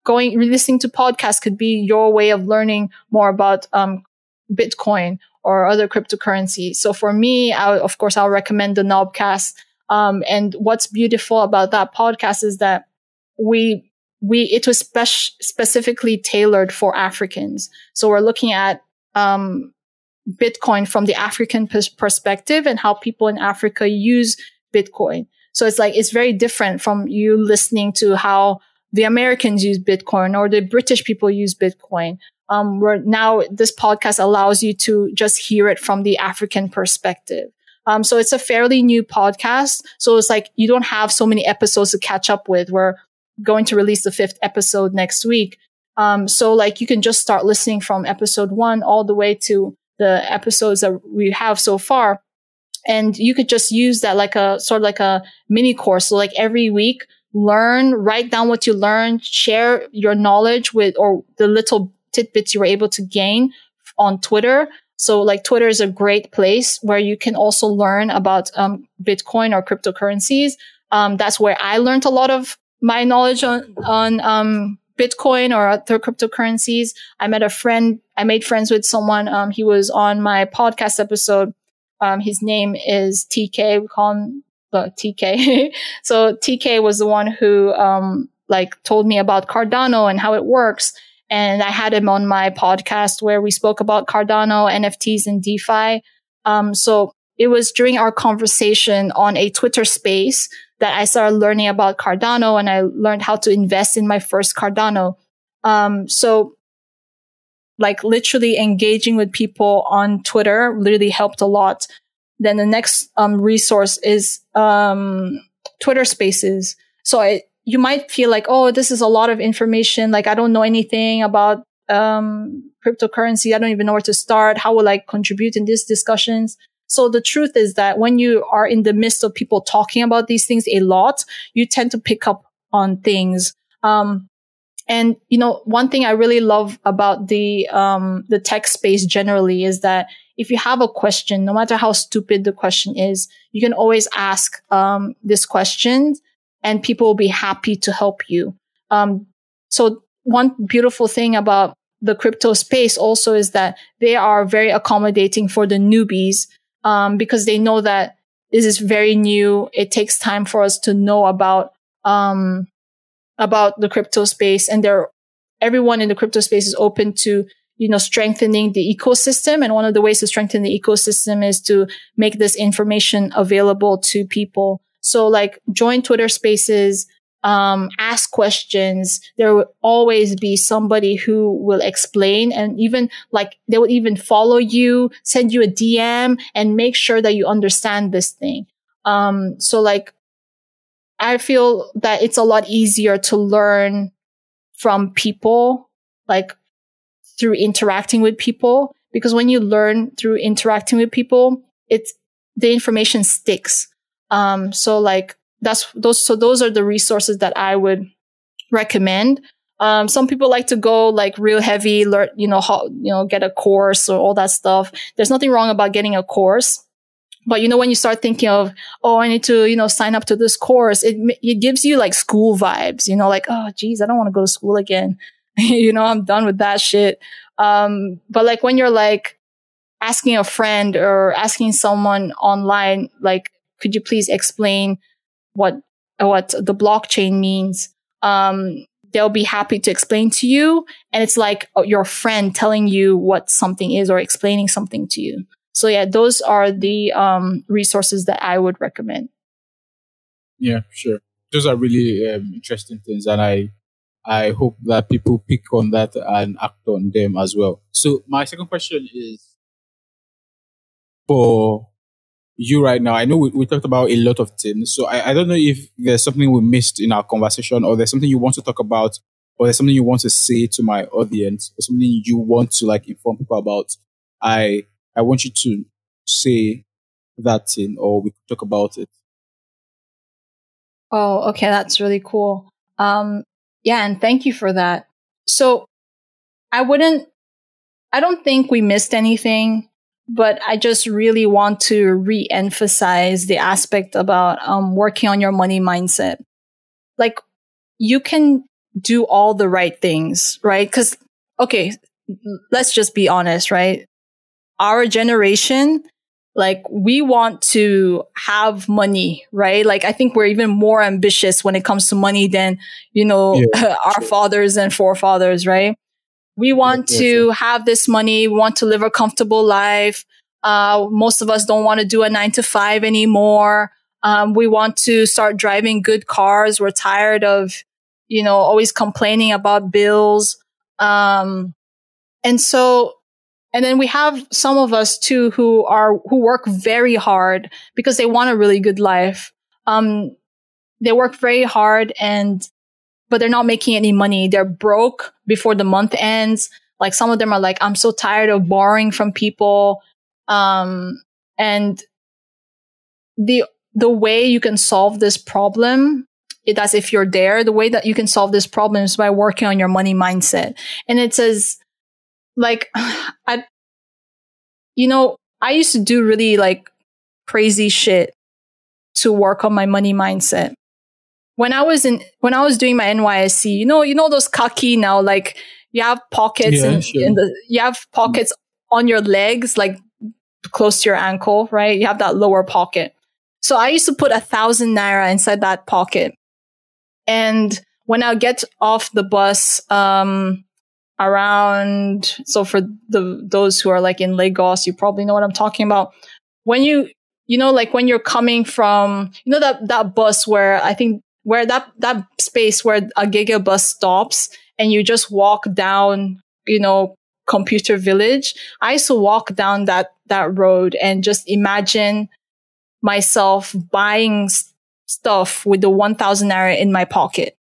going, listening to podcasts could be your way of learning more about um, Bitcoin or other cryptocurrencies. So for me, I, of course, I'll recommend the Knobcast. Um, and what's beautiful about that podcast is that we, we, it was spec- specifically tailored for Africans. So we're looking at, um, Bitcoin from the African pers- perspective and how people in Africa use Bitcoin. So it's like, it's very different from you listening to how the Americans use Bitcoin or the British people use Bitcoin. Um, where now this podcast allows you to just hear it from the African perspective. Um, so it's a fairly new podcast. So it's like, you don't have so many episodes to catch up with. We're going to release the fifth episode next week. Um, so like you can just start listening from episode one all the way to the episodes that we have so far. And you could just use that like a sort of like a mini course. So like every week, learn, write down what you learned, share your knowledge with, or the little tidbits you were able to gain on Twitter. So like Twitter is a great place where you can also learn about um, Bitcoin or cryptocurrencies. Um, that's where I learned a lot of my knowledge on, on um, Bitcoin or other cryptocurrencies. I met a friend, I made friends with someone. Um, he was on my podcast episode. Um, his name is T K. We call him the T K. So T K was the one who, um, like told me about Cardano and how it works. And I had him on my podcast where we spoke about Cardano, N F Ts, and DeFi. Um, so it was during our conversation on a Twitter space that I started learning about Cardano, and I learned how to invest in my first Cardano. Um, so like literally engaging with people on Twitter really helped a lot. Then the next um, resource is um, Twitter Spaces. So I, you might feel like, oh, this is a lot of information. Like I don't know anything about um, cryptocurrency. I don't even know where to start. How will I contribute in these discussions? So the truth is that when you are in the midst of people talking about these things a lot, you tend to pick up on things. Um, and, you know, one thing I really love about the, um, the tech space generally is that if you have a question, no matter how stupid the question is, you can always ask, um, this question and people will be happy to help you. Um, so one beautiful thing about the crypto space also is that they are very accommodating for the newbies. Um, because they know that this is very new. It takes time for us to know about, um, about the crypto space, and they're, everyone in the crypto space is open to, you know, strengthening the ecosystem. And one of the ways to strengthen the ecosystem is to make this information available to people. So like join Twitter Spaces, um, ask questions. There will always be somebody who will explain, and even like they would even follow you, send you a D M and make sure that you understand this thing. Um, so like I feel that it's a lot easier to learn from people, like through interacting with people, because when you learn through interacting with people, it's the information sticks. Um, so like that's those, so those are the resources that I would recommend. Um, some people like to go like real heavy, learn, you know, how, you know, get a course or all that stuff. There's nothing wrong about getting a course. But, you know, when you start thinking of, oh, I need to, you know, sign up to this course, it, it gives you like school vibes, you know, like, oh, geez, I don't want to go to school again. You know, I'm done with that shit. Um, but like when you're like asking a friend or asking someone online, like, could you please explain what, what the blockchain means? Um, they'll be happy to explain to you. And it's like your friend telling you what something is or explaining something to you. So yeah, those are the um, resources that I would recommend. Yeah, sure. Those are really um, interesting things, and I I hope that people pick on that and act on them as well. So my second question is for you right now. I know we, we talked about a lot of things, so I, I don't know if there's something we missed in our conversation, or there's something you want to talk about, or there's something you want to say to my audience, or something you want to like inform people about. I I want you to say that thing, or we could talk about it. Oh, okay. That's really cool. Um, yeah. And thank you for that. So I wouldn't, I don't think we missed anything, but I just really want to re-emphasize the aspect about, um, working on your money mindset. Like you can do all the right things, right? Because, okay, let's just be honest, right? Our generation, like, we want to have money, right? Like, I think we're even more ambitious when it comes to money than, you know, yeah, our sure. fathers and forefathers, right? We want yeah, to sure. have this money. We want to live a comfortable life. Uh, most of us don't want to do a nine to five anymore. Um, we want to start driving good cars. We're tired of, you know, always complaining about bills. Um, and so, and then we have some of us too who are, who work very hard because they want a really good life. Um, they work very hard and, but they're not making any money. They're broke before the month ends. Like, some of them are like, I'm so tired of borrowing from people. Um, and the, the way you can solve this problem, it, that's if you're there, the way that you can solve this problem is by working on your money mindset. And it says, like, I, you know, I used to do really like crazy shit to work on my money mindset. When I was in, when I was doing my N Y S C, you know, you know, those khaki now, like, you have pockets yeah, in, sure. in the, you have pockets on your legs, like close to your ankle, right? You have that lower pocket. So I used to put a thousand naira inside that pocket. And when I get off the bus, um, around, so for the, those who are like in Lagos, you probably know what I'm talking about. When you, you know, like when you're coming from, you know, that, that bus where I think, where that, that space where a Giga bus stops and you just walk down, you know, Computer Village. I used to walk down that, that road and just imagine myself buying st- stuff with the one thousand naira in my pocket.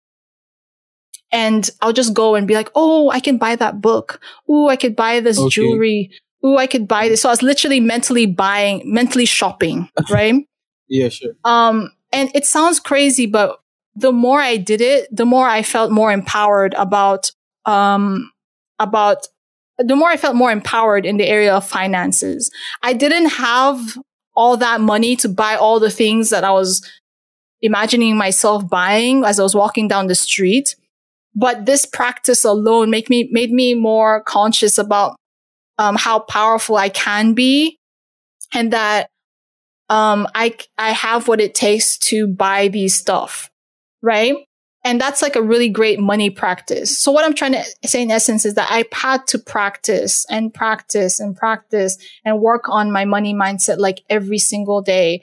And I'll just go and be like, oh, I can buy that book. Ooh, I could buy this okay. jewelry. Ooh, I could buy this. So I was literally mentally buying, mentally shopping, right? Yeah, sure. Um, and it sounds crazy, but the more I did it, the more I felt more empowered about, um, about, the more I felt more empowered in the area of finances. I didn't have all that money to buy all the things that I was imagining myself buying as I was walking down the street. But this practice alone made me, made me more conscious about, um, how powerful I can be and that, um, I, I have what it takes to buy these stuff, right? And that's like a really great money practice. So what I'm trying to say in essence is that I had to practice and practice and practice and work on my money mindset like every single day.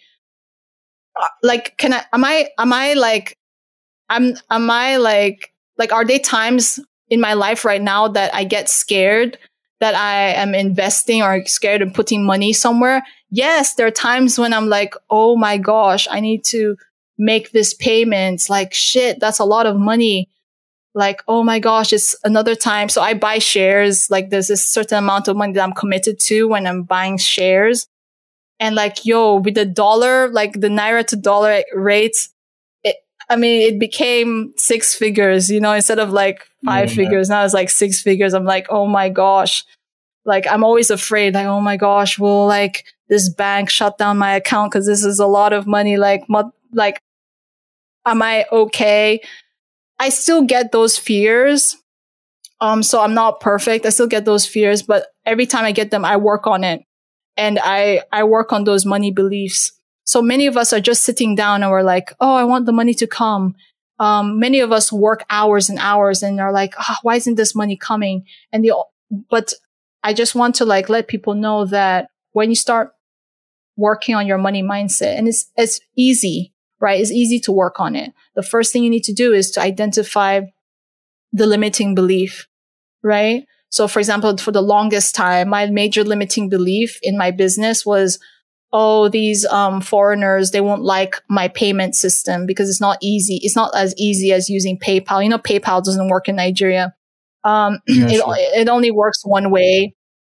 Like, can I, am I, am I like, I'm, am I like, like, are there times in my life right now that I get scared that I am investing or scared of putting money somewhere? Yes, there are times when I'm like, oh my gosh, I need to make this payment. Like, shit, that's a lot of money. Like, oh my gosh, it's another time. So I buy shares. Like, there's a certain amount of money that I'm committed to when I'm buying shares. And like, yo, with the dollar, like the naira to dollar rates, it, I mean, it became six figures, you know, instead of like five yeah, figures. Now it's like six figures. I'm like, oh my gosh. Like, I'm always afraid, like, oh my gosh, will like this bank shut down my account? Cause this is a lot of money. Like, mo- like, am I okay? I still get those fears. Um, so I'm not perfect. I still get those fears, but every time I get them, I work on it. And I, I work on those money beliefs. So many of us are just sitting down and we're like, oh, I want the money to come. Um, many of us work hours and hours and are like, oh, why isn't this money coming? And the, but I just want to like let people know that when you start working on your money mindset, and it's, it's easy, right? It's easy to work on it. The first thing you need to do is to identify the limiting belief, right? So for example, for the longest time, my major limiting belief in my business was, oh, these um foreigners, they won't like my payment system because it's not easy. It's not as easy as using PayPal. You know, PayPal doesn't work in Nigeria. Um, yeah, it, sure. it only works one way.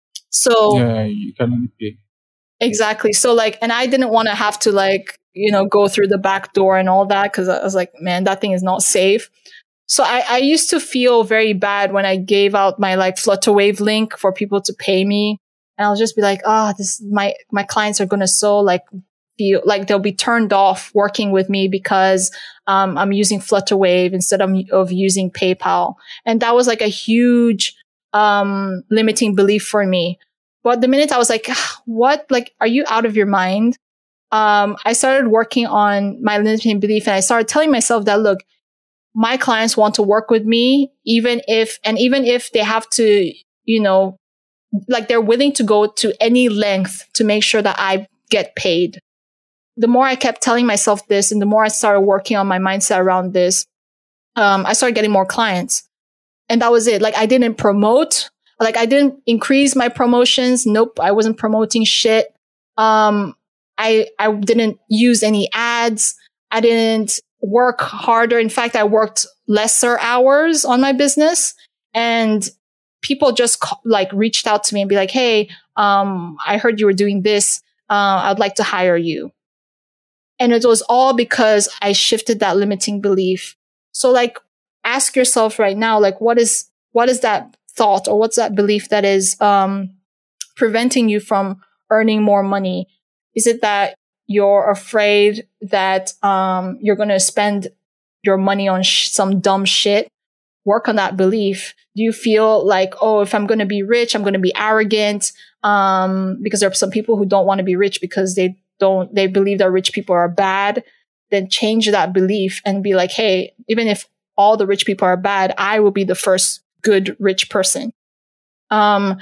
So yeah, you can only pay. Exactly. So like, and I didn't want to have to like, you know, go through the back door and all that because I was like, man, that thing is not safe. So I, I used to feel very bad when I gave out my like Flutterwave link for people to pay me. And I'll just be like, ah, oh, this, my, my clients are going to so like feel like they'll be turned off working with me because, um, I'm using Flutterwave instead of, of using PayPal. And that was like a huge um, limiting belief for me. But the minute I was like, what? Like, are you out of your mind? Um, I started working on my limiting belief, and I started telling myself that, look, my clients want to work with me, even if, and even if they have to, you know, like they're willing to go to any length to make sure that I get paid. The more I kept telling myself this, and the more I started working on my mindset around this, um, I started getting more clients. And that was it. Like, I didn't promote, like I didn't increase my promotions. Nope. I wasn't promoting shit. Um, I, I didn't use any ads. I didn't work harder. In fact, I worked lesser hours on my business, and people just like reached out to me and be like, hey, um, I heard you were doing this. Uh, I'd like to hire you. And it was all because I shifted that limiting belief. So like, ask yourself right now, like, what is, what is that thought, or what's that belief that is, um, preventing you from earning more money? Is it that you're afraid that, um, you're going to spend your money on sh- some dumb shit? Work on that belief. Do you feel like, oh, if I'm going to be rich, I'm going to be arrogant? Um, because there are some people who don't want to be rich because they don't, they believe that rich people are bad. Then change that belief and be like, hey, even if all the rich people are bad, I will be the first good rich person. Um,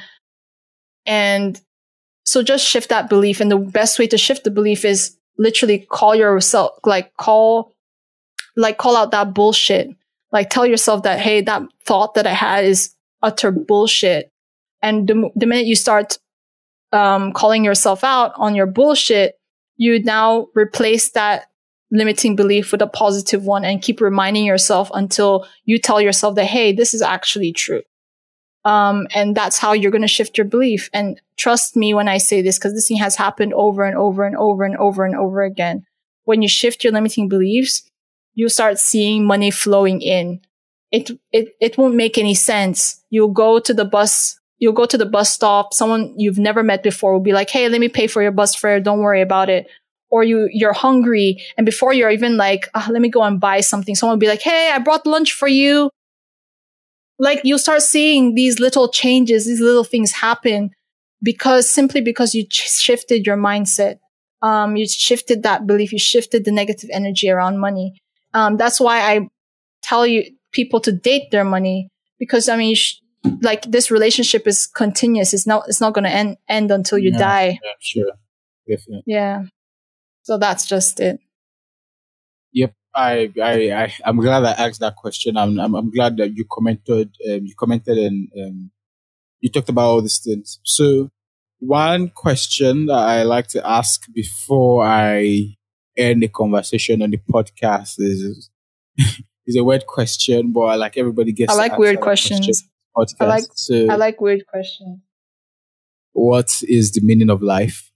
and so just shift that belief. And the best way to shift the belief is literally call yourself, like call, like call out that bullshit. Like tell yourself that, hey, that thought that I had is utter bullshit. And the, the minute you start um, calling yourself out on your bullshit, you now replace that limiting belief with a positive one and keep reminding yourself until you tell yourself that, hey, this is actually true. Um, and that's how you're going to shift your belief. And trust me when I say this, because this thing has happened over and over and over and over and over again. When you shift your limiting beliefs, you start seeing money flowing in. It, it, it won't make any sense. You'll go to the bus, you'll go to the bus stop. Someone you've never met before will be like, hey, let me pay for your bus fare. Don't worry about it. Or you, you're hungry. And before you're even like, oh, let me go and buy something, someone will be like, hey, I brought lunch for you. Like you'll start seeing these little changes, these little things happen because simply because you ch- shifted your mindset. Um, you shifted that belief. You shifted the negative energy around money. Um, that's why I tell you people to date their money, because I mean, sh- like this relationship is continuous. It's not, it's not going to end, end until you yeah, die. Yeah, sure. Definitely. Yeah. So that's just it. Yep. I, I, I, I'm glad I asked that question. I'm, I'm, I'm glad that you commented, um, you commented and, um, you talked about all these things. So one question that I like to ask before I end the conversation on the podcast is, is a weird question, but like everybody gets I like to weird questions. questions. Podcast. I like, so I like weird questions. What is the meaning of life?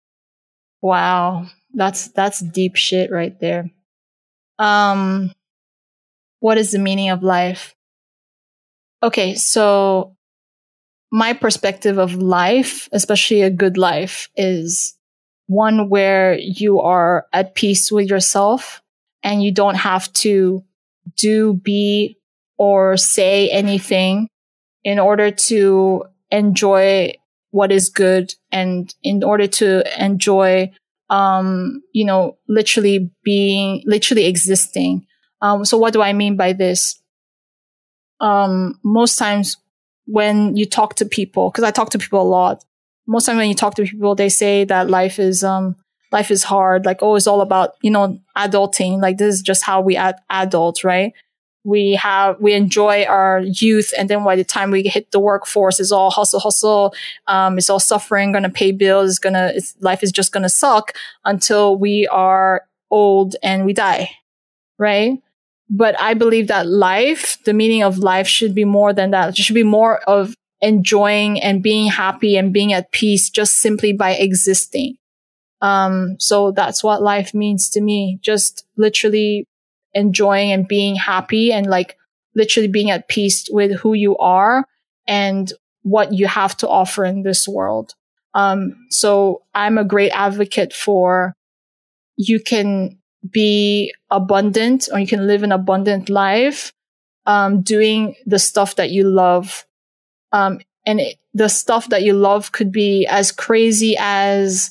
Wow. That's, that's deep shit right there. Um, what is the meaning of life? Okay. So my perspective of life, especially a good life, is one where you are at peace with yourself and you don't have to do, be, or say anything in order to enjoy what is good and in order to enjoy, um, you know, literally being, literally existing. Um, so what do I mean by this? Um, most times when you talk to people, because I talk to people a lot, most time when you talk to people, they say that life is, um, life is hard. Like, oh, it's all about, you know, adulting. Like, this is just how we ad- adult, right? We have, we enjoy our youth. And then by the time we hit the workforce, it's all hustle, hustle. Um, it's all suffering, going to pay bills. It's going to, life is just going to suck until we are old and we die. Right. But I believe that life, the meaning of life should be more than that. It should be more of enjoying and being happy and being at peace just simply by existing. Um, so that's what life means to me. Just literally enjoying and being happy and like literally being at peace with who you are and what you have to offer in this world. Um, so I'm a great advocate for you can be abundant, or you can live an abundant life, um, doing the stuff that you love. Um, and it, the stuff that you love could be as crazy as,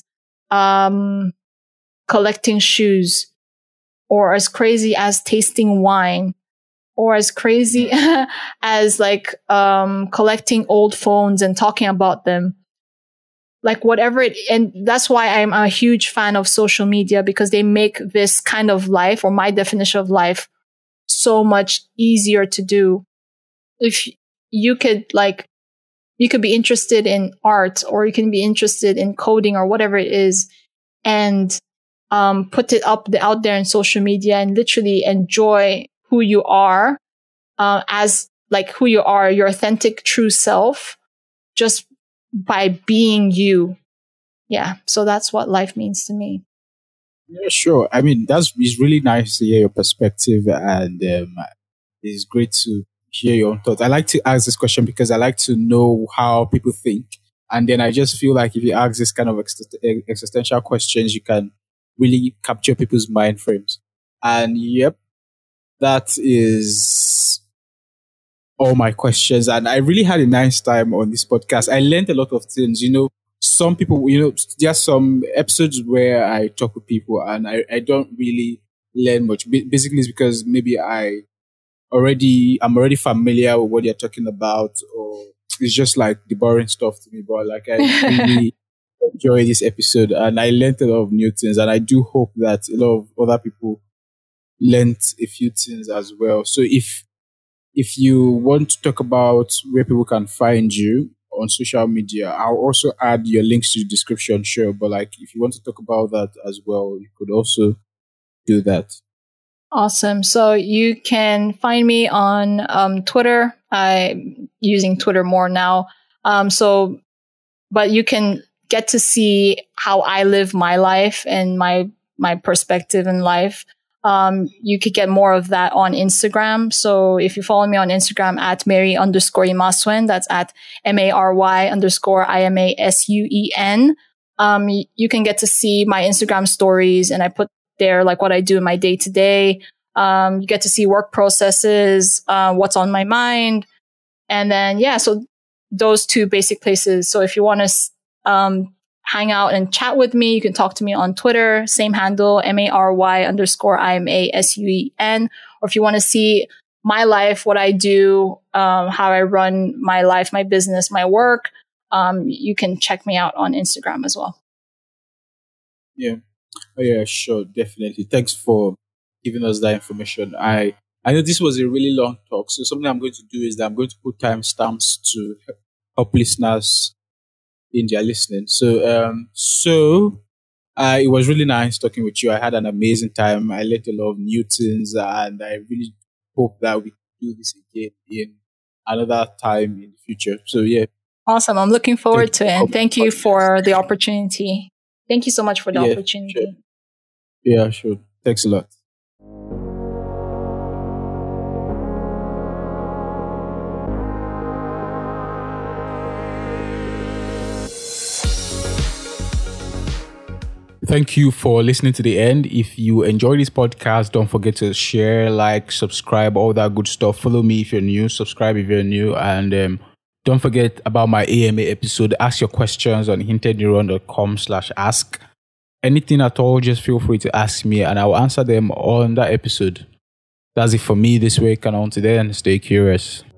um, collecting shoes, or as crazy as tasting wine, or as crazy as like, um, collecting old phones and talking about them. Like whatever it, and that's why I'm a huge fan of social media, because they make this kind of life, or my definition of life, so much easier to do. If you could like, you could be interested in art, or you can be interested in coding, or whatever it is, and um, put it up out there in social media and literally enjoy who you are, uh, as like who you are, your authentic true self, just by being you. Yeah. So that's what life means to me. Yeah, sure. I mean, that's it's really nice to hear your perspective, and um, it's great to hear your own thoughts. I like to ask this question because I like to know how people think. And then I just feel like if you ask this kind of ex- existential questions, you can really capture people's mind frames. And yep, that is all my questions. And I really had a nice time on this podcast. I learned a lot of things. You know, some people, you know, there are some episodes where I talk with people and I, I don't really learn much. Basically, it's because maybe I already, I'm already familiar with what you're talking about, or it's just like the boring stuff to me. But like, I really enjoy this episode and I learned a lot of new things. And I do hope that a lot of other people learned a few things as well. So if, if you want to talk about where people can find you on social media, I'll also add your links to the description, sure. But like, if you want to talk about that as well, you could also do that. Awesome. So you can find me on um, Twitter. I'm using Twitter more now. Um, so, but you can get to see how I live my life and my my perspective in life. Um, you could get more of that on Instagram. So if you follow me on Instagram at Mary underscore Imasuen, that's at M A R Y underscore I M A S U E N. Um, y- you can get to see my Instagram stories, and I put there like what I do in my day to day. Um, you get to see work processes, uh, what's on my mind. And then, yeah, so those two basic places. So if you want to, um, hang out and chat with me, you can talk to me on Twitter, same handle, M A R Y underscore I M A S U E N. Or if you want to see my life, what I do, um, how I run my life, my business, my work, um, you can check me out on Instagram as well. Yeah. Oh, yeah, sure. Definitely. Thanks for giving us that information. I, I know this was a really long talk. So something I'm going to do is that I'm going to put timestamps to help listeners in their listening. So, um, so uh, it was really nice talking with you. I had an amazing time. I learned a lot of new things, and I really hope that we can do this again in another time in the future. So, yeah. Awesome. I'm looking forward to it. And thank you for the opportunity. Thank you so much for the yeah, opportunity. Sure. Yeah, sure. Thanks a lot. Thank you for listening to the end. If you enjoy this podcast, don't forget to share, like, subscribe, all that good stuff. Follow me if you're new, subscribe if you're new, and um, don't forget about my A M A episode. Ask your questions on hintedneuron.com slash ask. Anything at all, just feel free to ask me and I'll answer them on that episode. That's it for me this week, and on to then, stay curious.